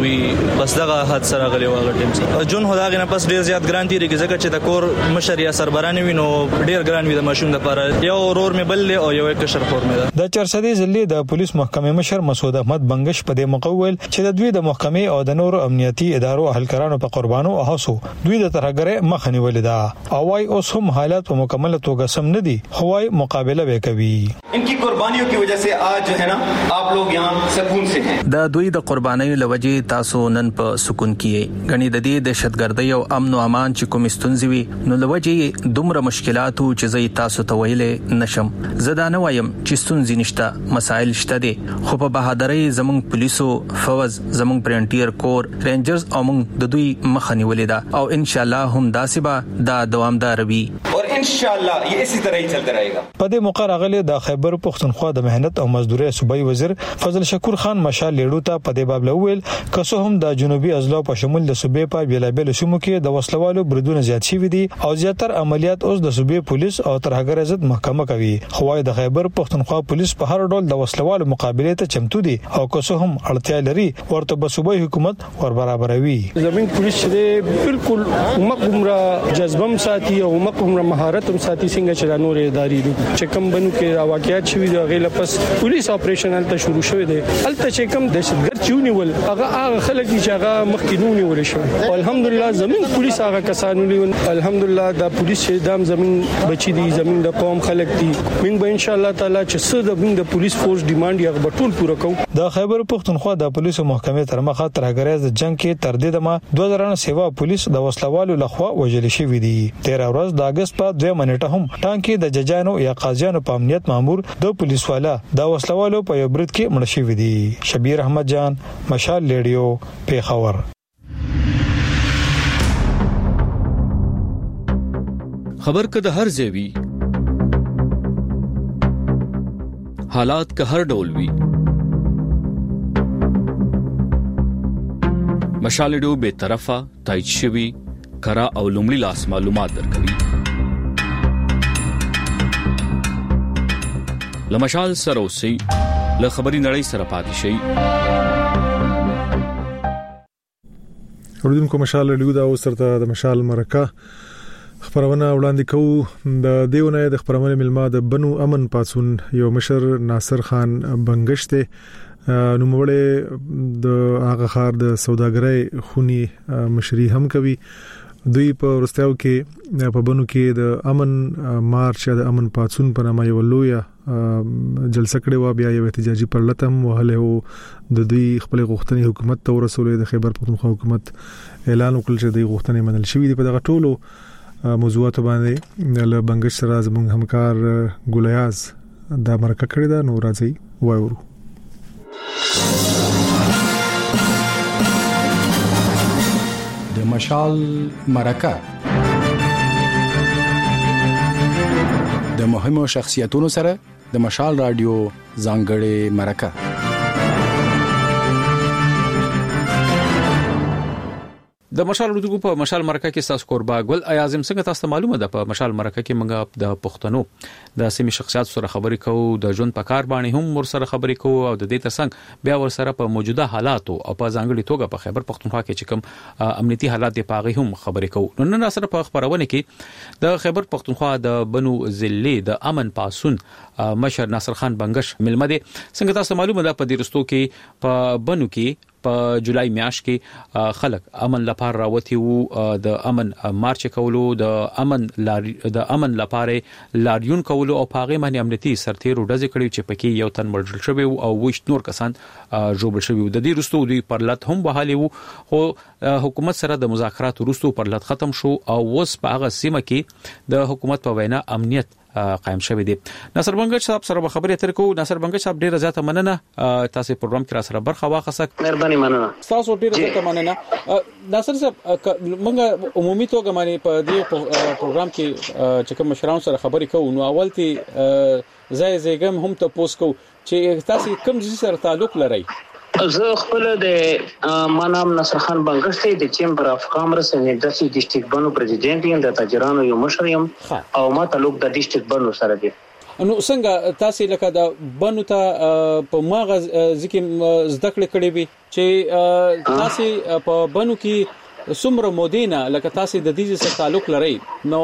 دغه حادثه راغلی و. جون هداغه نه پس ډیر زیات ګران دي ځکه چې د کور مشر یا سربران وینو ډیر ګران وي د ماشوم لپاره. یو اورور مې بل او یو کشر خور مې ده. د 400 ضلع د پولیس محکمې مشر مسعود احمد بنگش په دې مقول چې د دوی د محکمې او د نور امنیتي ادارو اهلکارانو په قربانو او هڅو دوی د ترهګرۍ مخه نیولې ده. او وايي اوس هم حالات په مکمل توګه سم نه دي. هواي مقابله وکوي. इनकी कुर्बानियों की वजह से आज जो है ना आप लोग यहाँ सुकून से हैं. د دوی د قربانۍ لوجې تاسو نن په سکون کې غني د دې دهشتګردۍ او امن او امان چې کوم ستونزې وي نو لوجې دومره مشکلاتو چې زې تاسو ته ویلې نشم. زدا نه وایم چې ستونزې نشته مسایل شته دي خو په بهادرۍ زموږ پولیسو فوز زموږ فرنټیر کور رینجرز او موږ د دوی مخه نیولې ده او ان شاء الله هم داسې به دا دوامدار وي और इंशाअल्लाह ये इसी तरह ही चलता रहेगा. په دې موقع راغلي د خیبر پختونخوا د مهنت او مزدوري صوبایي وزیر فضل شکور خان مشال لیډو ته په دې باب لویل کسو هم د جنوبي اضلاع په شمول د صوبې په بیلابل سیمو کې د وسلوالو بریدونه زیات شوي دي او زیاتر عملیات اوس د صوبې پولیس او ترهګرۍ ضد محکمه کوي. خوای د خیبر پختونخوا پولیس په هر ډول د وسلوالو مقابله ته چمتو دي او کسو هم اړتیا لري ورته به صوبایي حکومت ور برابروي. زمين پولیس چې بالکل مقبره جذبم ساتي او مقبره مهارت هم ساتي څنګه چې د نور ادارې دي چې کم بنو کې واقعیت شوی دی غیله پس پولیس اپریشن الته شروع شوی دی. الته چې کم دهشتګرد چونیول هغه خلک چې هغه مخکینونی ول شو. الحمدلله زمين پولیس هغه کسانو لیون الحمدلله د پولیس دام زمين بچی دي زمين د قوم خلک دي. موږ به ان شاء الله تعالی چې څه د پولیس فورس ډیماند یې غبټول پوره کوو. د خیبر پختونخوا د پولیسو محکمې تر مخه ترهګرۍ د جنگ کې تر دې دمه 2000 سیوا پولیس د وسلوالو لخوا وژل شوی دي. 13 ورځ د اگست په 2 منټه هم ټانکي د ججانو یا قاضیانو په امنیت مامور د پولیس والا د وسلوالو په یو برید کې مړ شوی دي. شبیر احمد جان مشال ریډیو پیښور. خبر که د هر ځای وي حالات که هر ډول وي مشال ریډیو به طرفه تایید شوی کرا او لومړی لاس معلومات درکوي. لمشال سره اوسئ له خبري نړۍ سره پاتې شئ. اوریدونکو مشال ریډیو دا اوسرته د مشال مرکه خبرونه وړاندې کوو. د دیونه د خبرونه ملما د بنو امن پاتون یو مشر ناصر خان بنگشته نو موړې د هغه خار د سوداګرۍ خونی مشري هم کوي دوی په ورستیاو کې په بنو کې د امن مارچ یا د امن پاتون په نامه یو لوی جلسه کړې و، بیا یو احتجاجي پرلتم وهله او د دوی خپل غوښتنې حکومت ته ورسولې. د خیبر پختونخوا حکومت اعلان وکړ چې د غوښتنې منل شوې دي. په دغه ټولو موضوعات باندې له بنگش سره زموږ همکار ګولیاز دا مرکه کړې ده. نو راځي وایو د مشال مرکه د مهمو شخصیتونو سره د مشال رادیو ځانګړې مرکه. د مشال اردو په مشال مرکه کې تاسو قربا ګل اعظم څنګه تاسو معلومه ده په مشال مرکه کې موږ د پښتنو د سیمې شخصیت سره خبرې کوو، د ژوند په کار باندې هم ور سره خبرې کوو او د دې ترڅنګ بیا ور سره په موجوده حالاتو او په ځانګړي توګه په خیبر پختونخوا کې چې کوم امنیتي حالات دی پاغي هم خبرې کوو. نن سره په خبرونه کې د خیبر پختونخوا د بنو ضلع د امن پاسون مشر ناصر خان بنگش ملمه دي. څنګه تاسو معلومه ده په دې رستو کې په بنو کې په جولای میاشت کې خلک امن لپاره راوتی وو، د امن مارچ کولو، د امن لپاره لاریون کولو او پاغه باندې امنیتي سرتیر ورځ کړي چې پکې یو تن مړ شوی او وښت نور کسان جوړ شوی. د دې رستو دوی پرلط هم بحالي وو، خو حکومت سره د مذاکرات وروسته پرلط ختم شو او اوس په هغه سیمه کې د حکومت په وینا امنیت قائم شوی دی. ناصر بنگش صاحب سره خبرې اترې کوو. ناصر بنگش صاحب ډیره زیاته مننه تاسو پروګرام کې را سره برخه واخیسته. مهرباني مننه. تاسو ډیره زیاته مننه. ناصر صاحب موږ عمومي توګه باندې په دې پروګرام کې چې کوم مشرانو سره خبرې کوو نو اولتي زیګم هم ته پوس کو چې تاسو کوم ځای سره تعلق لرئ. زه خپل د منام ناصر خان بنگش ته د چیمبر اف کامرس ان انډستری ډیسټریکټ بنو پریزیډنټ یم، د تاجرانو یو مشر یم او ما تعلق د ډیسټریکټ بنو سره دی. نو څنګه تاسو لکه د بنو ته په ماغه ځکه زده کړې وي چې تاسو په بنو کې څومره مودینه لکه تاسو د دې سره تعلق لرئ نو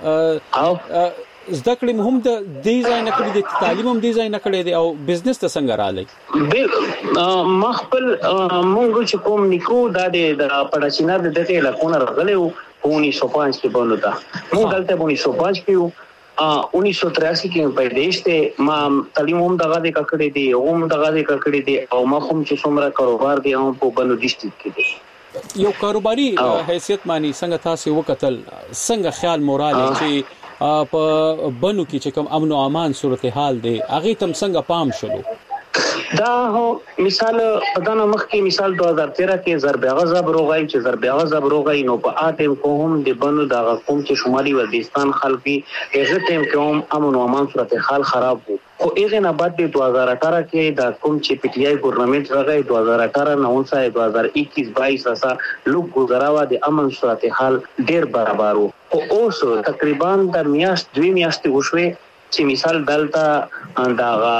زده کړې هم د ډیزاین کړې دي، تعلیم هم ډیزاین کړې دي او بزنس ته څنګه راځي؟ مخبل مونږ چې کوم نیکو د پړاچینا د دغه علاقونو راغلي وو 1905 کې بنو تا مونږ دلته 1905 کې وو 1983 کې پیدائش ته ما تعلیم هم دغه د کړې دي هم دغه د کړې دي او ما هم چې څومره کاروبار دي هم په بنو ډیسټریکټ کې دي. یو کاروباري حیثیت مانی څنګه تاسو وکتل څنګه خیال مورال چې په بنو کې چې کوم امن او امان صورتحال دی هغه تم څنګه پام شلو؟ دا هو مثال پدانه مخ کې مثال 2013 کې ضرب غضب روغای چې ضرب غضب روغای نو په اټم کوم د بنو د قوم چې شمالي وزیرستان خلکي هغه ټیم کوم امن او امان صورتحال خراب وو. خو هغه نه بعد د 2018 کې د کوم چې پی ټی آی ګورنمنت راغی 2018 نه ونسه 2021 22 اسا لوګ گزاراوا د امن صورتحال ډیر برابر وو. او اوس تقریبا د میاشت 2 میاشتې وشوي چې مثال دلته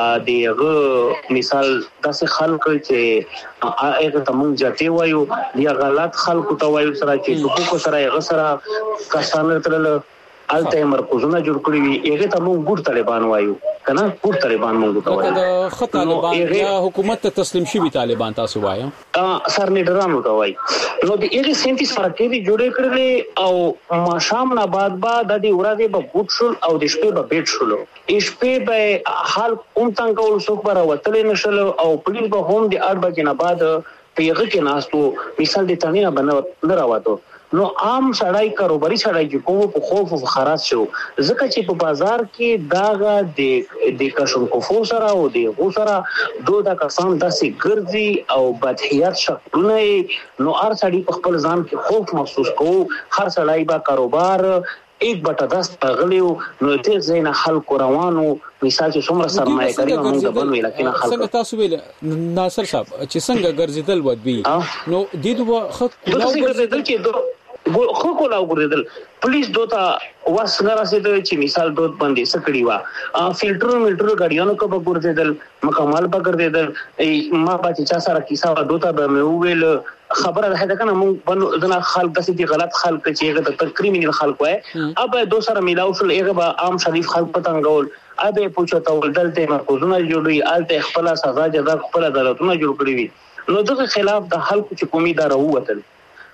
دغه مثال داسې خلک چې هغه تمون جاتي وایو دی غلط خلکو ته وایو سره چې حقوق سره هغه سره کسانه ترل الته مرکزونه جوړ کړی وي هغه تمون ګور طالبان وایو کنه ګور طالبان موږ ته وایو دا خط طالبان یا حکومت ته تسلیم شوی طالبان تاسو وایو سر نیډرانو ته وایي نو د هغه سنتي سره کې جوړې کړلې او ماشام نه بعد د دې ورځې به بوت شول او د شپې به بیت شول شپې به حال کوم څنګه ول څوک به راوتلې نشل او پولیس به هم د 8 بجې نه بعد په هغه کې ناستو مثال د تانینا بنو راواتو نو عام سړی کاروباري سړی چې کوم په خوف او خراس شو ځکه چې په بازار کې داغه د کشم کوفو سره او د غوسره دوه کسان داسې ګرځي او بدحیات شکلونه نو هر سړی په خپل ځان کې خوف محسوس کوو هر سړی با کاروبار 1/10 غلیو نو دې زین خلک روانو مثال چې څومره سرمایه کوي موږ د بل ویل کینه خلک څنګه تاسو ویل ناصر صاحب چې څنګه ګرځیدل ودوی نو دې دوه خط ګرځیدل چې خو کولاو ګرځیدل پولیس دوتا واسنه راسیدل چې مثال دوت باندې سکړی وا فلټر غاډیانو کو به ګرځیدل مکمل به ګرځیدل ما با چې چا سره کیسه دوتا به مې ویل خبره ده کنه مونږ بنو دنا خلک داسې دي غلط خلک چې هغه د کریمینل خلک وای اب دو سره ملاو شل هغه به عام شریف خلک پتنګول ابه پوښتنه ول دلته مرکزونه جوړوي الته خپل سزا جزا خپل عدالتونه جوړ کړی وي نو دغه خلاف د خلکو چې قومي دار ووتل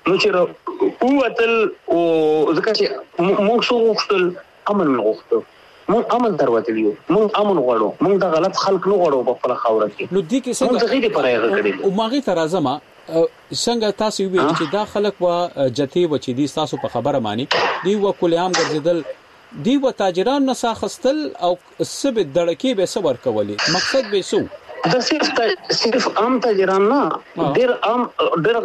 نو چې وتل او ځکه چې موږ شو غوښتل امن غوښتل مونږ امن درواتلیو مونږ امن غواړو مونږ د غلط خلک نه غواړو په خپل خاور کې نو دې کې څنګه غیږه پرایغه کړی او ماغي ترازمه څنګه تاسو ویل چې دا خلک وا جتی و چې دي تاسو په خبره مانی دی و کلیام ګرځیدل دی و تاجران نساخستل او سب دړکی به صبر کولی مقصد به سو دا صرف عام تاجران نه ډېر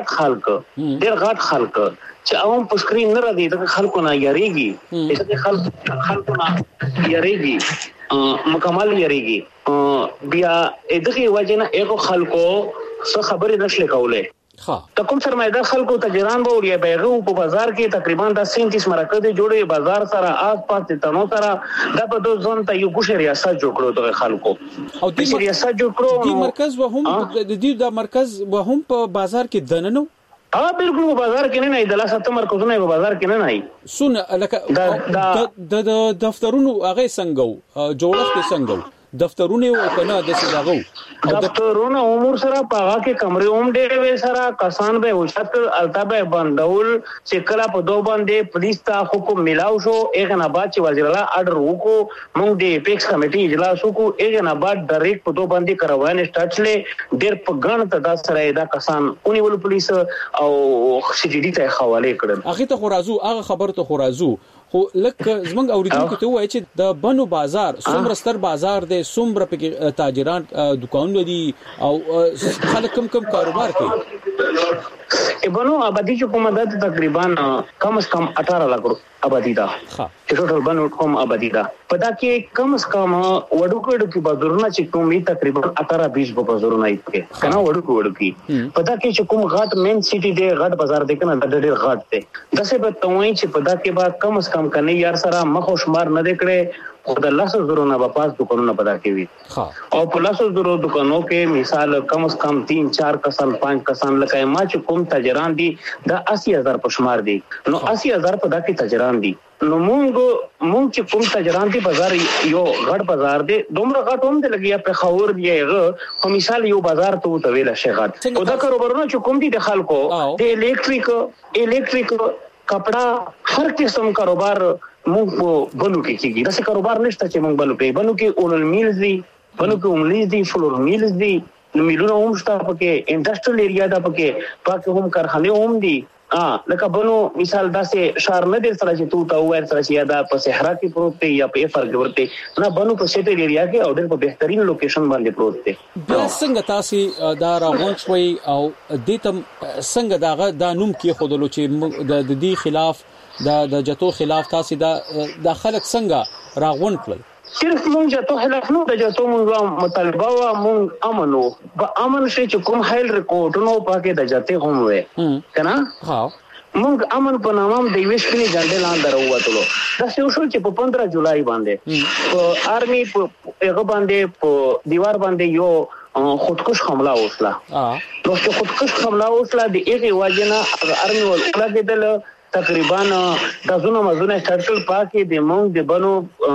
غاټ خلک چې عوام په سکرین نه راځي د خلکو نه یریږي چې خلکو نه یریږي مکمل یریږي بیا دغه وجنه یو خلکو څه خبرې نشله کوله ته کوم سرمایدار خلکو تاجران به وریا بیغه په بازار کې تقریبا 37 مرکز جوړې بازار سره آس پاس تنو سره دا په دوه ځون ته یو کوشش ریاست جوړ کړو ته خلکو او د ریاست جوړ کړو د مرکز وهم د دې مرکز وهم په بازار کې دننو بالکل په بازار کې نه د لاسه مرکزونه په بازار کې نه نه سن لکه د دفترونو هغه څنګه جوړښت څنګه دفترونه او کنه د سیداغو دفترونه عمر سره پاغه کې کمرې اوم ډېر وې سره کسان به وشت التابه بندول چې کلا په دوه باندې پولیس ته حکم ملاو شو اغه نه بعد چې وزیر الله اډر وکړو موږ د پیکس کمیټي اجلاس وکړو اغه نه بعد ډایرکټ په دوه باندې کاروان سٹارټ لې ډېر په غن ته د سره دا کسان اونیول پولیس او سی ډي ته حواله کړل اخی ته خورازو هغه خبر ته خورازو خو لکه زمنګ اوریدونکو ته وایي چې د بنو بازار څومره ستر بازار دی څومره په تاجران دکانونه دي او خلک کم کاروبار کوي بنو آبادی چې کومه ده تقریبا کم از کم 18 لک آبادی ده ټوټل بنو کوم آبادی ده پدا کې کم از کم وډوکړو کې بازارونه چې کومي تقریبا 18-20 بازارونه کې کنه وډوکړو کې پدا کې چې کوم غاټ مین سیټي دی غاټ بازار دی کنه د ډېر غاټ دی داسې به توای چې پدا کې با کم از کم کنه یار سره مخ شمار نه دکړي خو د لاسو زرونه په پاس دکانونه پدا کوي او په لاسو زرو دکانو کې مثال کم از کم 3-4 کسان 5 کسان لکه ما چې کوم تاجران دي د 80000 په شمار دي نو 80000 په دغه تاجران دي نو مونږ چې کوم تاجران دي بازار یو غړ بازار دی دومره غټ هم دی لګیا په خاور دیغه په مثال یو بازار ته ویل شي غټ او دا کاروبارونه چې کوم دي د خلکو د الیکټریک کپڑا هر قسم کاروبار مونږ بنو کې کیږي دا څه کاروبار نشته چې مونږ بنو کې اونل میلز دي بنو کې اوملیز دي فلور میلز دي نو میلونه هم شته پکې انډستریل ایریا دا پکې هم کارخانه هم دي لکه بنو مثال داسې شهر نه دي سره چې تو وای سره چې دا په صحرا کې پروت دی یا په فرق ورته نه بنو په سیټل ایریا کې او ډېر په بهترین لوکیشن باندې پروت دی بیا څنګه تاسو دا راغونډ شوي او د تم څنګه دا نوم کې خودلو چې د دې خلاف د جاتو خلاف تاسو دا خلک څنګه راغونډ کړل صرف مونږ جاتو خلاف نو د جاتو مونږه مطالبه وا مونږ امنو په امن شي چې کوم هایل ریکورډونو پاکه د جاتې هم وې کنه مونږ امن په نامم د ویشپنی جنډې لاندې راووتلو دا څه شو چې په 15 جولای باندې په آرمي په هغه باندې په دیوار باندې یو خودکش حمله وشله نو چې خودکش حمله وشله د هغه واجنه آرمي ولګیدل تقریبا د زونه مزونه سټل پاکي د مونږ د بنو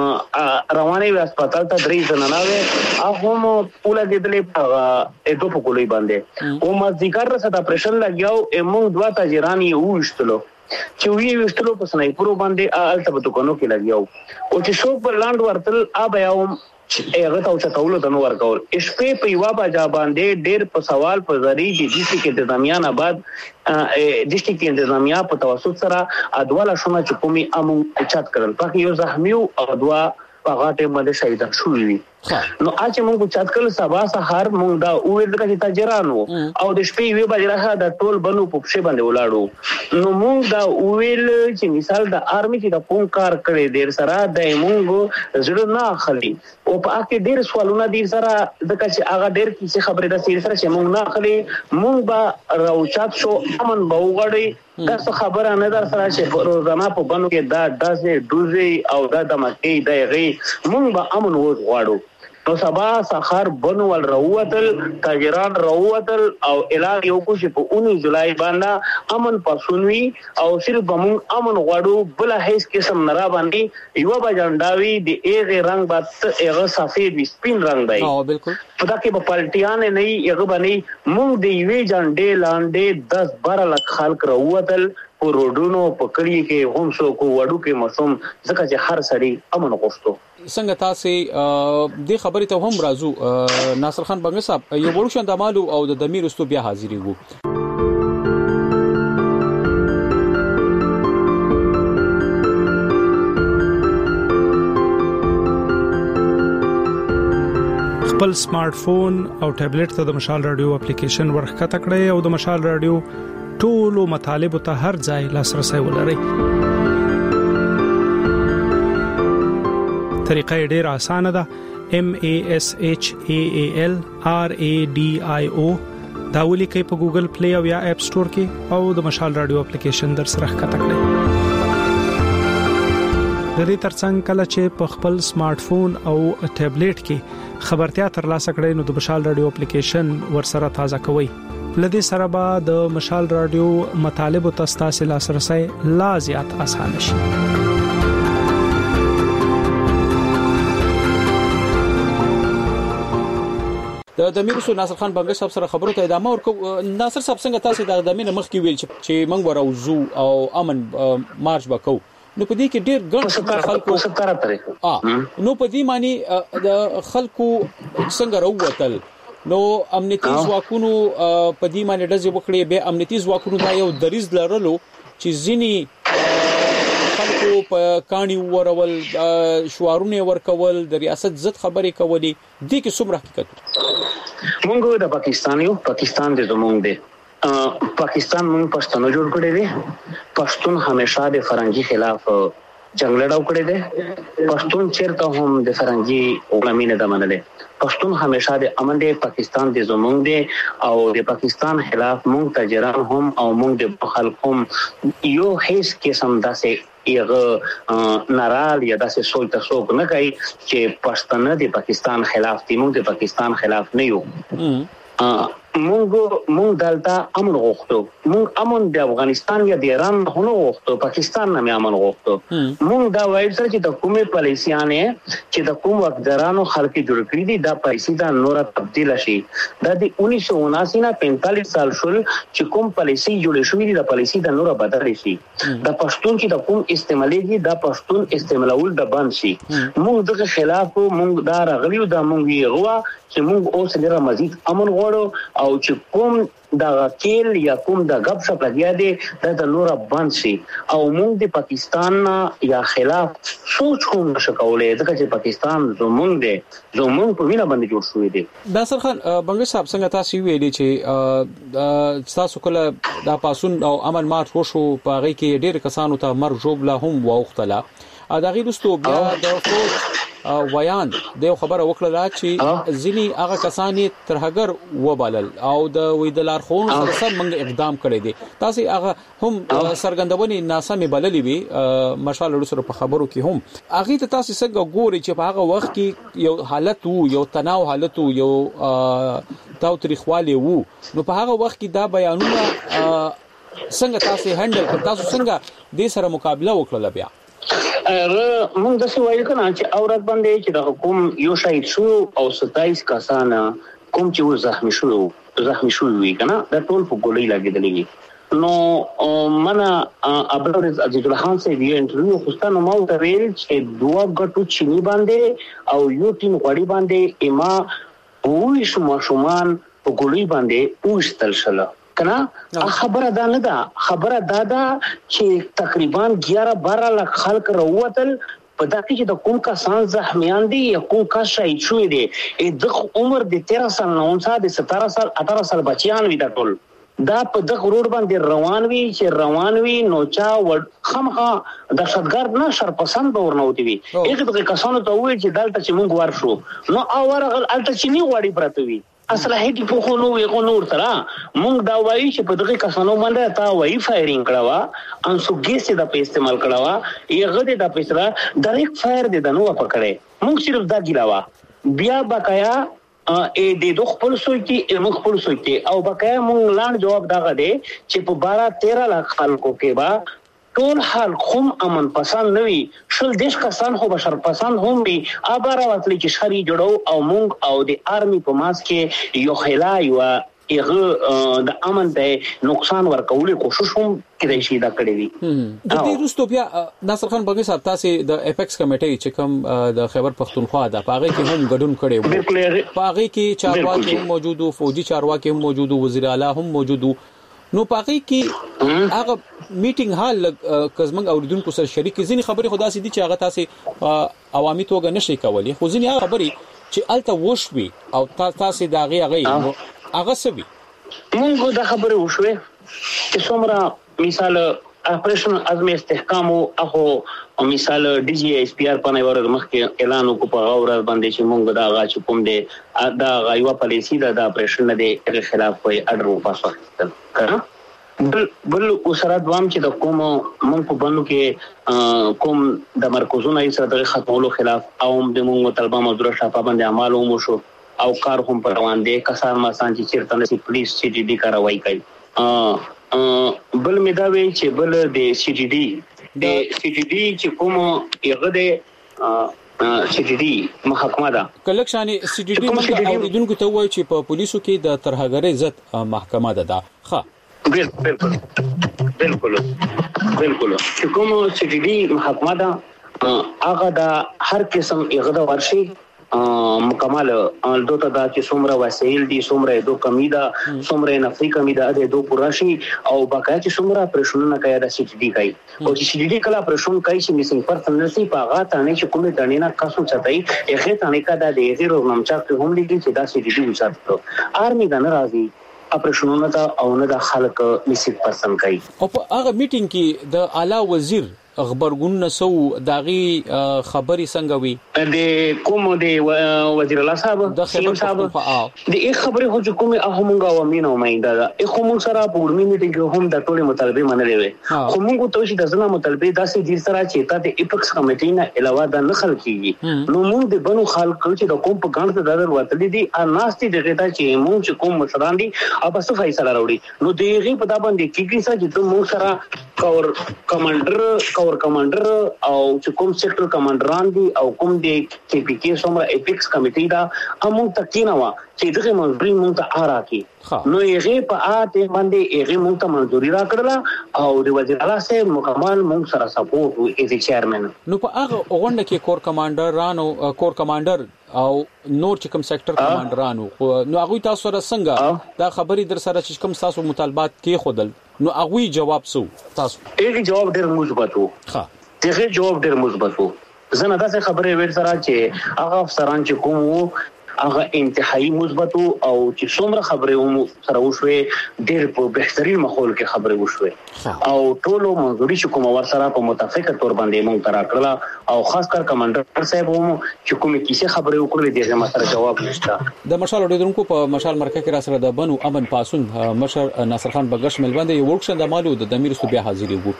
رواني هسپتال ته درې زنانه هم پوله دېدلې په دوه کولې باندې او ما ذکر سره اپریشن لګیاو مونږ دوا تاجران یې وښتلو چې وښتلو په سنایپرو باندې الته په دکانو کې لګیاو او چې شو په لاند ورتل ابیاوم هغه ته چتاولو د نو ورکول شپې په یوا باجا باندې ډېر په سوال په زری د ډیسټریکټ انتظامیان آباد ډیسټریکټ انتظامیه په توسط سره ادواله شونه چې کومي امو چات کړل پکې یو زخمی او ادوا په غاټه باندې شهید شوی نو اچ موږ چات کړل سبا سحر موږ دا وې د تاجرانو او د شپې وی باجراخه د ټول بنو په شه باندې ولاړو نو موږ دا ویل چې مثال د آرمي چې د کوم کار کړي ډیر سره د موږ زړه نه خلی او په اکه ډیر سوالونه دي سره د کچ هغه ډیر کیسه خبره ده سره چې موږ نه خلی موږ با راوچات شو امن به وغړي دا خبره نه در سره چې روزانه په بنو کې دا داسې دوزي او دا د مکه دی غي موږ به امن وغواړو نو سبا سخر بنول روتل تاجران روتل او اعلان یو کو چې په 19 جولای باندې امن پسونوي او صرف بمون امن غواړو بل هیڅ قسم نه را باندې یو بجنداوی د ایغه رنگ بات ایغه سفید سپین رنگ دی بالکل پتا کې په پالټیان نه یغه باندې مونږ دی وی جنډې لاندې 10-12 لک خلک روتل په روډونو په کړی کې هم سو کو وړو کې مسوم ځکه چې هر سړی امن غوښتو څنګه تاسو د خبرې ته هم راځو ناصر خان بنګ صاحب یو وړو شند مالو او د دمیر استو بیا حاضرې وو خپل سمارټ فون او ټابلیټ ته د مشال رادیو اپلیکیشن ورخکته کړئ او د مشال رادیو ټولو مطالب ته هر ځای لاسرسي ولرئ طریقه ډیره اسانه ده MASHAAL RADIO دا ولیکئ په ګوګل پلی او یا اپ سٹور کې او د مشال رادیو اپلیکیشن در سره ښکته کړئ د دې ترڅنګ کله چې په خپل سمارټ فون او ټابلیټ کې خبرتیا ترلاسه کړئ نو د مشال رادیو اپلیکیشن ورسره تازه کوئ لدې سره به د مشال رادیو مطالب او تاسو لاسرسي لا زیات اسانه شي د دمیرسو ناصر خان بنګ صاحب سره خبرو ته ادامه ورکو ناصر صاحب څنګه تاسو د دمینه مخ کې ویل چې موږ وراوزو او امن مارچ وکاو نو په دې کې ډېر ګڼ خلکو نو په دې معنی د خلکو څنګه راووتل نو امنیتي ځواکونو په دې معنی د ځوکړې به امنیتي ځواکونو دا یو دریز لرلو چې ځینی خلکو په کانی ورول شوارونه ورکول د ریاست ضد خبرې کولې دې کې څومره حقیقت مونږ د پاکستان د زمونږ دی پاکستان مونږ پښتون جوړ کړی دی پښتون همیشه د فرنګي خلاف جنگ لړاو کړی دی پښتون چیرته هم د فرنګي غلامی نه دمنلې پښتون همیشه د امن دی پاکستان د زمونږ دی او د پاکستان خلاف مونږ تجران هم او مونږ د خلک هم یو هیڅ قسم داسې یغه نارال یا داسې سوچ تاسو نه کوي چې پښتانه د پاکستان خلاف دي مونږ د پاکستان خلاف نه یو مونږ دلته امن غوښتو مونږ امن د افغانستان یا د ایران نه غوښتو پاکستان نه امن غوښتو مونږ دا وایو چې د کومې پالیسیانه چې د کوم وګړانو خلک جوړ کړی دي دا پیسې دا نور تبدیل شي د 1979 نه 45 سال شول چې کوم پالیسي جوړې شوې دي د پالیسي د نور بدل شي د پښتون چې د کوم استعمالي د پښتون استعمالول د بند شي مونږ دغه خلاف مونږ دا راغلیو د مونږ یې غوا چې مونږ اوس لري مزید امن غواړو او چې کوم دا کېل یا کوم دا غب شپ لګیا دي د نور بند شي او مونږ د پاکستان یا خلاف سوچ کوم نشکولې ځکه چې پاکستان زمونږ په وینا باندې جوړ شوی دی ناصر خان بنګ صاحب څنګه تاسو ویلي چې تاسو کله دا پاسون او امن مارچ وشو په غي کې ډېر کسانو ته مرګ جوړ هم واوختله دا غي دوستو بیا د فوج ویان د خبره وکړه چې ځینی هغه کسانې ترهګر وبالل او د ویدلار خون سره سم موږ اقدام کړی دي تاسو هغه هم سرګندونی ناسمه بللې وي مشال سره په خبرو کې هم هغه ته تاسو څنګه ګوري چې په هغه وخت کې یو حالت وو یو تناو حالت وو یو تاوتریخوالی وو نو په هغه وخت کې دا بیانونه څنګه تاسو هندل کړ تاسو څنګه دې سره مقابله وکړه بیا مونږ د څه وایو کنه چې اورات باندې چې د حکوم یو شهید شو او 27 کسان کوم چې زخمی شو وی کنه د ټول په ګولۍ لګیدلې نو منا ابرز عزیز الرحمن سے وی انټرویو خوستانو ما ته ویل چې دوه غټو چینی باندې او یو ټیم غړي باندې اما وې شومان په ګولۍ باندې اوستل شله کنه خبره دا نه ده خبره دا ده چې تقریبا 11-12 لک خلک راووتل په دغه کې د کوم کسان زخمیان دي یا کوم کا شهید شوی دي د عمر د 13 سال 9 سال د 17 سال 18 سال بچیان وي دا ټول دا په دغه روډ باندې روان وي نو چا خامخا د شتګرد نه شرپسند ورنوتی وي هغه د کسانو ته وایي چې دلته چې مونږ ورشو نو اورغل الته چې نی غوړي پرته وي اصله هیڅ په خونو یو نور ترا مونږ دا وایي چې په دغه کسانو باندې تا وایي فایرینګ کړوا انسو ګیس د په استعمال کړوا یغه د پیسره ډایرکټ فایر د نو پکړې مونږ صرف دا ګیلاوا بیا بقایا د دوه خپل سوچي موږ خپل سوچي او بقایا موږ لاند جواب داغه دی چې په 12-13 لک خلکو کې با ټول حال قوم امن پسند نه وي شل دیش کسان خو بشر پسند هم وي اباره وتلی چې شری جوړو او موږ او د آرمي په ماس کې یو خلای و ایغه د امن ته نقصان ورکولې کوشش هم کړی شي دا کړی وي د دې وروسته بیا ناصر خان بګي صاحب تاسو د اپیکس کمیټې چې کوم د خیبر پختونخوا د پاغې کې هم ګډون کړي وو پاغې کې چارواکي هم موجود وو فوجي چارواکي هم موجود وو وزیر اعلی هم موجود وو نو پاغې کې هغه میټینګ حال کزمنګ اوریدونکو سره شریک ځینی خبرې خدا سي دي چې هغه تاسو عوامي توګه نشي کولای خو ځینی خبرې چې الته وشوي او تاسو داغه هغه سوي مونږ دا خبره وشوه چې څومره مثال اپریشن ازمه استحکام او مثال ډي جي اس پی ار په نوور مخکې اعلان وکړ په غوړ باندې چې مونږ دا غا چې کوم دي دا غایوا پالیسی دا اپریشن نه دي خلاف کوئی اډر وپاسو بل اوسره دوام چې د کوم مونږ په بنو کې کوم د مرکزونو یې سره د ختمولو خلاف او د مونږ طلبه مزدور شفا باندې اعمال ومو شو او کار هم پر روان دي کسان ما سان چې چیرته نسی پولیس سی ډي ډي کاروایی کوي بل مداوي چې بل د سی ډي ډي چې کوم یغه د سی ډي ډي محکمه ده کلکشاني سی ډي ډي موږ اوریدونکو ته وایي چې په پولیسو کې د ترهګرۍ ضد محکمه ده ښه بالکل چې کوم سی ډي ډي محکمه ده هغه د هر قسم یغه د ورشي مکمل دوته دا چې څومره وسایل دي څومره دوه کمی ده څومره نفسي کمی ده د دوه پراشي او باقي چې څومره پرشنونه کوي د سی ډي ډي کوي او چې سی ډي ډي کله پرشن کوي چې میسنګ پرسن نسی پاغه تانه چې کومه تانه نه کاسو چتای اخه تانه کا د زیرو نمچا ته هم لګي چې دا سی ډي ډي وساتو آرمي دا ناراضي اپریشنونه ته او نه د خلک میسنګ پرسن کوي او په هغه میټینګ کې د اعلی وزیر خبرګون نسو داغي خبري څنګه وي د کوم د وزیر الله صاحب د سیم صاحب د یک خبري هو چې کومه اهمغه ومنه مینده دا خو موږ سره په ورمي میټینګ هم د ټولې مطالبه منلې وي خو موږ ته چې د ځنه مطالبه داسې دي سره چې تا د اپیکس کمیټې نه علاوه د نخل کیږي نو موږ د بنو خلک چې د کوم په ګاڼ ته دادر ورتلې دي اناستي دغه ته چې موږ چې کوم مشران دي او بس فیصله راوړي نو دغه په دا باندې کیږي چې موږ سره کور کمانډر او چې کوم سېکټر کمانډران دي او کوم دي چې پی کې څومره اپیکس کمیټې دا موږ تکینه وا چې دغه منځري موږ ته راکې نو یې په اته باندې یې موږ ته منځوري راکړه او د وزیر اعلی سره مکمل موږ سره سپورټ ایز چیرمن نو په هغه غونډه کې کور کمانډر او نور چې کوم سېکټر کمانډرانو نو هغه تاسو سره څنګه دا خبري در سره چې کوم تاسو مطالبات کې خودل نو هغه جواب سو تاسو یې جواب ډېر مثبت وو دغه جواب ډېر مثبت وو زنه دا خبره ویل سره چې هغه افسران چې کوم وو هغه انتهایی مثبت او چې څومره خبره ومو سره وشوي ډېر په بهترین ماحول کې خبره وشوي او ټولو منځوري چې کوم ور سره په متفقه تور باندې مونږ ترا کړلا او خاص کر کمانډر صاحب ومو چې کومه کیسه خبره وکړې دغه مسره جواب نشته د مشال اوریدونکو په مشال مرکه کې را سره د بنو امن پاسون مشر ناصر خان بګش ملبند یو ورکشن د مالو د امیر صوبیا حاضری وو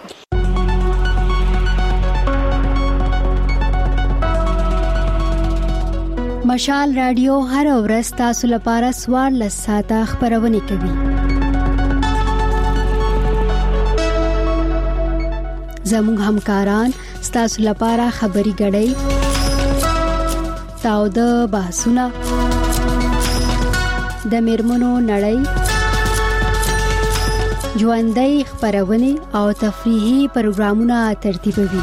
مشال رادیو هر ورځ تاسو لپاره سوار لساته خبرونه کوي زموږ همکاران تاسو لپاره خبري غړي تاو د بحثونه د میرمنو نړۍ ژوندۍ خبرونه او تفریحي پروګرامونه ترتیبوي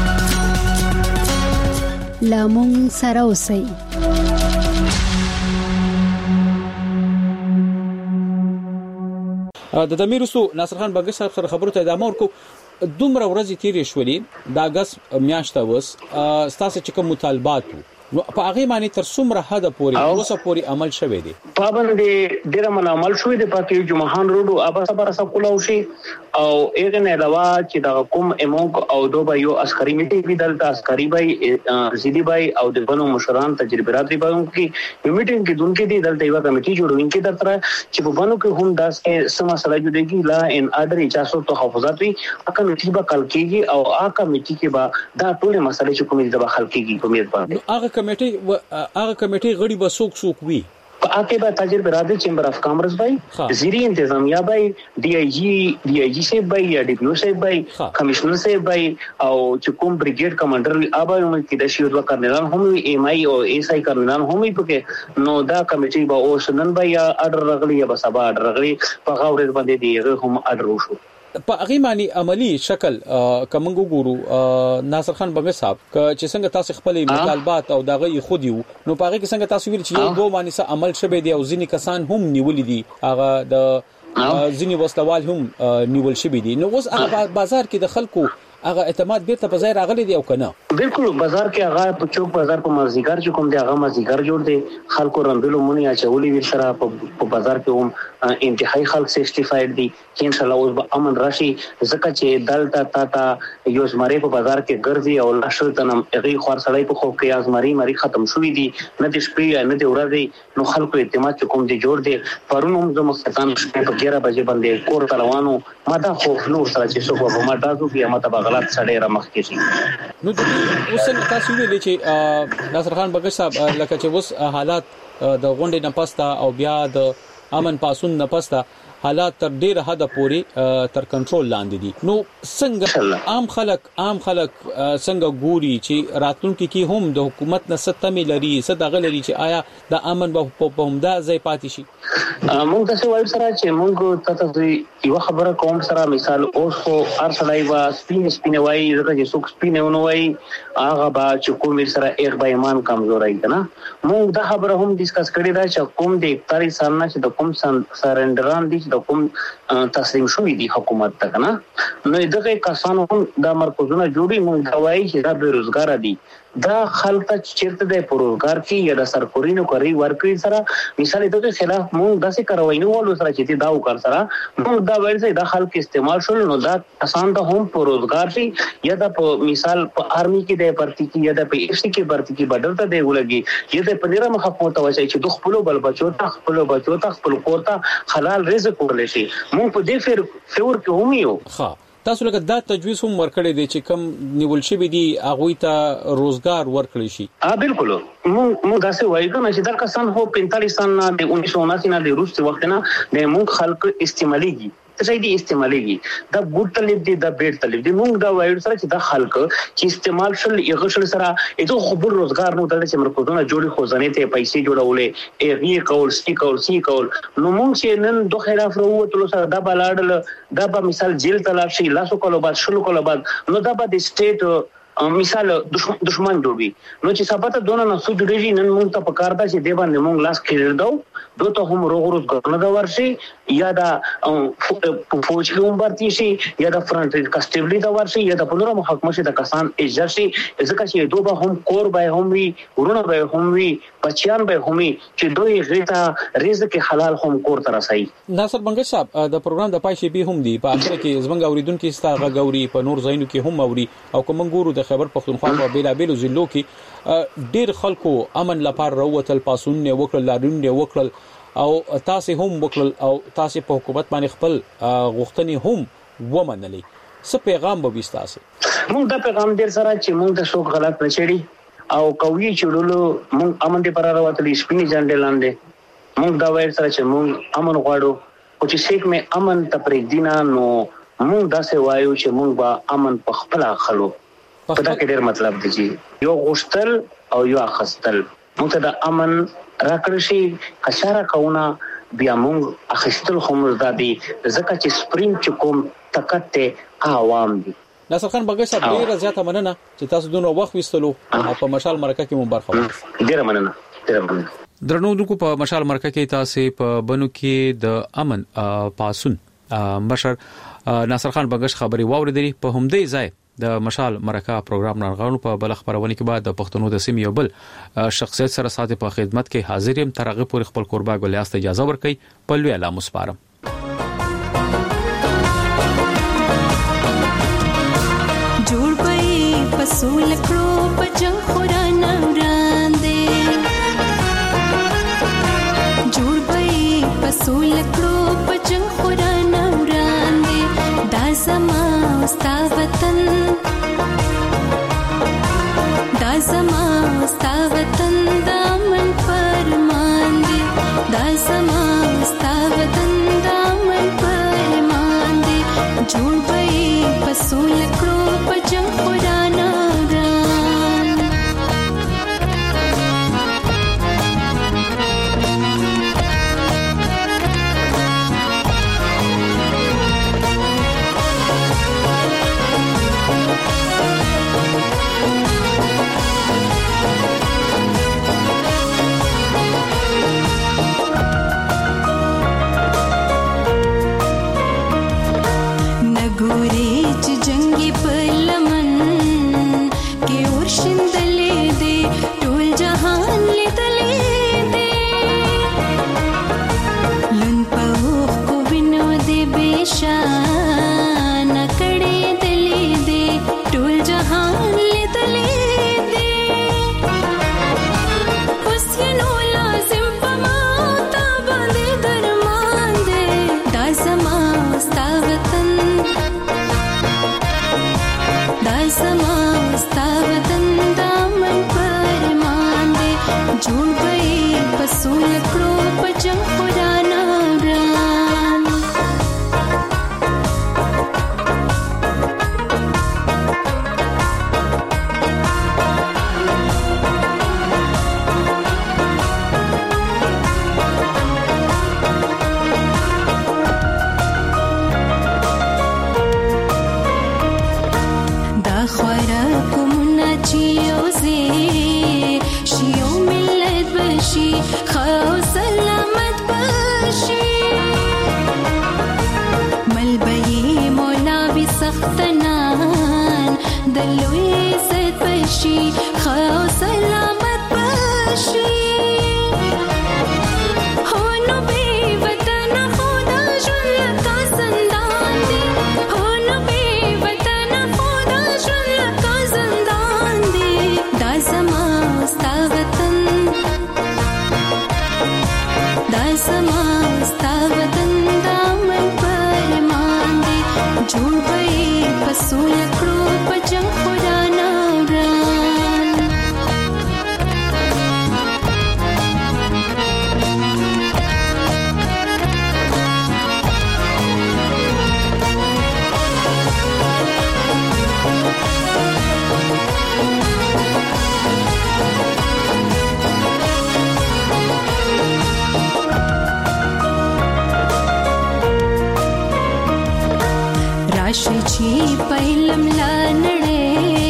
لامون سره اوسئ د دمیرسو ناصر خان بګش صاحب سره خبرو ته ادامه ورکو دومره ورځې تیرې شولې د اگست میاشته وس ستاسو چې کوم مطالبات نو په هغه معنی تر څومره حد پورې اوسه پورې عمل شوه دي پابند ډیر عمل شوې د پاتې جمهان روډو ابا صبر سکولاو شي او اغه نه علاوه چې د کوم اموک او دوه یو عسکري میټینګ بدل تا عسکري بای زیدی بای او د بنو مشران تجربه راځي باندې کې میټینګ کې دونکو دي دلته یو کمیټي جوړونکي درته چې په بنو کې هم داس سم سره جوړيږي لا ان اډر اجازه تحفظات وي اکه میټي به کال کېږي او اکه میټي کې با دا ټول مسلې چې کومې د خلک کېږي کومې باندې هغه کمیټې غړي به څوک وي؟ आके बाद ताजिर बरादर चेंबर ऑफ कॉमर्स भाई ज़ीरी इंतजामिया भाई डीआईजी से भाई या डीपीओ से भाई कमिश्नर से भाई और चुकुम ब्रिगेड कमांडर आबा उन किदशी उदवा करनेलान हम एमआई और एसआई करनेलान हम पके नोदा कमेटी बा ओ सुनन भाई या आर्डर रगली या बसबा आर्डर रगली पगावरे बंदे दिए हम आर्डर वशो په هغه معنی عملی شکل کومنګو ګورو ناصر خان بنګ صاحب چې څنګه تاسو خپل مطالبات او دغه خودي نو په هغه کې څنګه تاسو ویل چې یو دوه معنی سره عمل شوه دی او ځینې کسان هم نیولې دي هغه د ځینې وسلوال هم نیول شوه دي نو اوس هغه بازار کې د خلکو هغه اعتماد بیرته په ځای راغلی دی او کنه بالکل بازار کې هغه په چوک بازار په مازیګر چې کوم دی هغه مازیګر جوړ دی خلکو رندلو مونږه چولې ور سره په بازار کې هم انتهایی خلک سیسټیفاید دي چې ان شاء الله اوس به امن راشي ځکه چې دلته تا یو زمری په بازار کې ګرځي او لاشل تنم هغه خور سړی په خو کې ازمری مری ختم شوې دي نه د شپې نه د ورځې نو خلکو اعتماد چې کوم دی جوړ دی پرونو زموږ مستان په 11 بجې باندې کور تلوانو ماده خوف نور سره چې څوک به ما تاسو کې ماته بغلات سړی را مخ کې شي نو اوس تاسو ویلي چې ناصر خان بګ صاحب لکه چې اوس حالات د غونډې نه پستا او بیا د امن پاسون نه پستا حالات تر ډیره حد پورې تر کنټرول لاندې دي نو څنګه عام خلک څنګه ګوري چې راتلونکي کې هم د حکومت نه ستمه لري صدغه لري چې آیا د امن په همدا ځای پاتې شي موږ تاسو وایو سره چې موږ تاسو یو خبره کوم سره مثال اوس خو ارسلای وا سپین وای زکه چې څوک سپینونه وای هغه با چې کوم سره ایک به ایمان کمزورای کنه موږ دا خبره هم ډیسکس کړې ده چې کوم د 41 سال نه چې د کوم سرندران دي د کوم تسلیم شوې دي حکومت ته کنه نو دغه کسانو هم د مرکزونه جوړي موږ دا وایي چې دا بیروزګار دي دا خلک چیرته د پروګار کې یا د سرکورینو کوي ورکړي سره مثال دغه خلاف موږ داسې کاروایي ولو سره چې دا وکړ سره موږ دا وایي چې دا خلک استعمال شول نو دا آسان ته هم پروګار شي یا د مثال په آرمي کې د پرتی کې یا د پی ایس سی کې پرتی کې بدل ته دی ولګي یا د پنیره مخکوته وایي چې د خپل بل بچو ته خپل کوته حلال رزق ورل شي موږ په دې فور کې هم یو تاسو لکه دا تجویز هم ورکړی دی چې کم نیول شوی دی هغه ته روزګار ورکړی شي بالکل موږ داسې وایو چې دا کسان هو 45 سال نه د 1979 نه د روس وخت نه د موږ خلک استعماليږي څه دي استعماليږي دا ګډ طالب دي دا بیډ طالب دي موږ دا وایو سره چې دا خلک چې استعمال شل یغه شل سره ایته خبر روزګار نو دلته چې مرکزونه جوړي خو ځنې ته پیسې جوړولې ایغي کول سی کول نو موږ چې نن دوه خلاف وروته سره دا بلاړل دا به مثال جیل تلاب شي لاسو کولو بعد شلو کولو بعد نو دا به د سټیټ مثال دشمن جوړي نو چې سبا ته دونه نه سود ډیږي نن موږ ته پکار دا چې دی باندې موږ لاس کېړ دو دوته هم روزګار نه ورشي یا دا فوج کې هم ورتي شي یا د فرنٹ کانسټیبلی دا ورشي یا د پلوړو محکمه شي د کسان اجازه ځکه چې دوه به هم کور به هم وي ورونه به هم وي بچیان به هم وي چې دوی غیته رزق حلال هم کور تر رسي ناصر بنګ صاحب د پروګرام د پای شي به هم دي په اخر کې زمنګ اوریدونکو ستاغه غوري په نور زینو کې هم اوري او کوم ګورو د خبر پښتونخوا په بیلابیلو ضلعو کې ډیر خلکو امن لپاره راوتل پاسون نه وکړل لارون نه وکړل او تاسو هم وکړل او تاسو په حکومت باندې خپل غوښتنې هم ومنلې څه پیغام به وستاسو موږ دا پیغام ډیر سره چې موږ د څوک غلط نشړي او کوي چې ډولو موږ امن دې پر راوتلې سپینې جنډې لاندې موږ دا وایو سره چې موږ امن غواړو او چې څوک مې امن تپرې دینا نو موږ دا څه وایو چې موږ به امن په خپل اخلو په دا کې ډیر مطلب دی چې یو غوښتل او یو اخستل موږ ته د امن راکړی شي اشاره کوونه بیا موږ اخستل هم زدادي ځکه چې سپریم چې کوم طاقت ته عوام دي ناصر خان بګی صاحب ډیره زیاته مننه چې تاسو دونه وخت وستلو په مشال مرکه کې مو برخه ډیره مننه درنو دغه په مشال مرکه کې تاسو په بنو کې د امن پاسون مشر ناصر خان بګش خبري واوریدلې په همدې ځای د مشال مرکه پروګرام نارغانو په بل خبرونه کې بعد د پښتنو د سیمې یو بل شخصیت سره ساتي په خدمت کې حاضر يم ترغه پورې خپل قربا ګلیاست اجازه ورکړي په لوی اعلی مسپارم جوړ پي پسول کړو پجن خورانه وراندې جوړ پي پسول کړو پجن خورانه وراندې دا زما ستا وطن دا زما ستا وطن پسول کړو په جنگ خورانه وران دا خوراکونه چې یوځې شیو ملت بشي خو سلامت بشي ملبي مولا بي سختنان د لوی عزت بشي خو سلامت بشي هونو بي وطن خدا ژوند کا زندان دي هونو بي وطن خدا ژوند کا زندان دي دا زما ستا وطن دا زما ستا وطن دا من پرمان دي جوړ به پسول کړو په جنگ خورانه وران راشي چې پهلم لانړې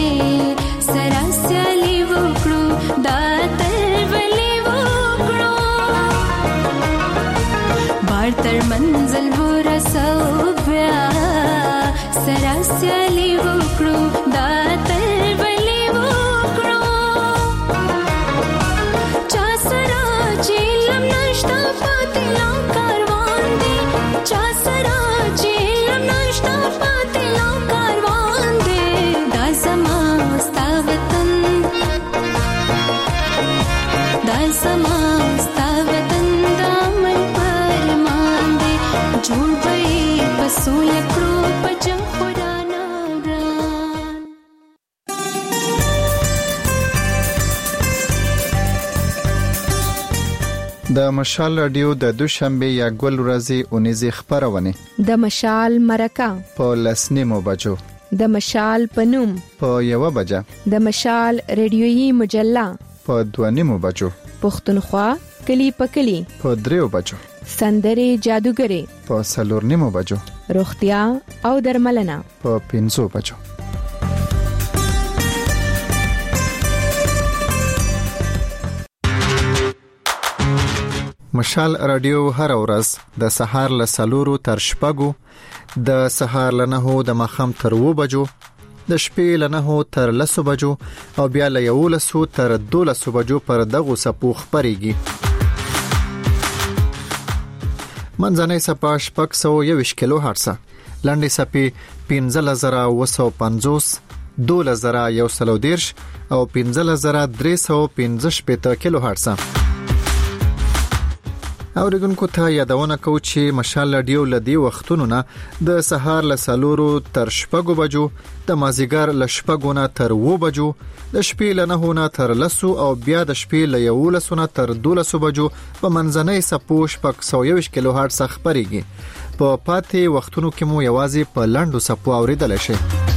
سراسالي وکړو دا ترولي وکړو بار تر منزل ورسو بیا سراسالي وکړو دا ترولي وکړو چا سره چې لم نشتا پاتې لا کاروان دی چا سره چې لم نشتا پاتې لا کاروان دی دا زما ستا وطن دا زما ستا وطن دا من پرمان دی جوړ به پسول کړو په جنگ خورانه وران د مشال رادیو د دوشنبه یا ګل ورځې اونیزه خبرونه د مشال مرکه په لسنیمو بجو د مشال پنوم په 1 بجه د مشال ریډیويي مجله په 2 بجو پښتونخوا کلی په کلی په 3 بجو سندره جادوګری په 4 بجو روغتیا او درملنه په 5 بجو مشال رادیو هر ورځ د سهار له 4 تر 6 د سهار له 9 د مخام تر 2 بجو د شپې له 9 تر 10 بجو او بیا له 11 تر 12 بجو پر دغه سپوخ پرېږي منځنۍ سپا شپږ 121 کیلو هرتز لاندې سپي 15950 2110 او 15315 کیلو هرتز اوریدونکو ته یادونه کوم چې مشال رادیو لدی وختونو نه د سهار له 4 تر 6 بجو د مازیګر له 6 نه تر 2 بجو د شپې له 9 نه تر 10 او بیا د شپې له 11 نه تر 12 بجو په منځنۍ سپوش پک 120 کیلو هرتز خبريږي په پاتې وختونو کې مو یوازې په لاندو سپو اوریدل شي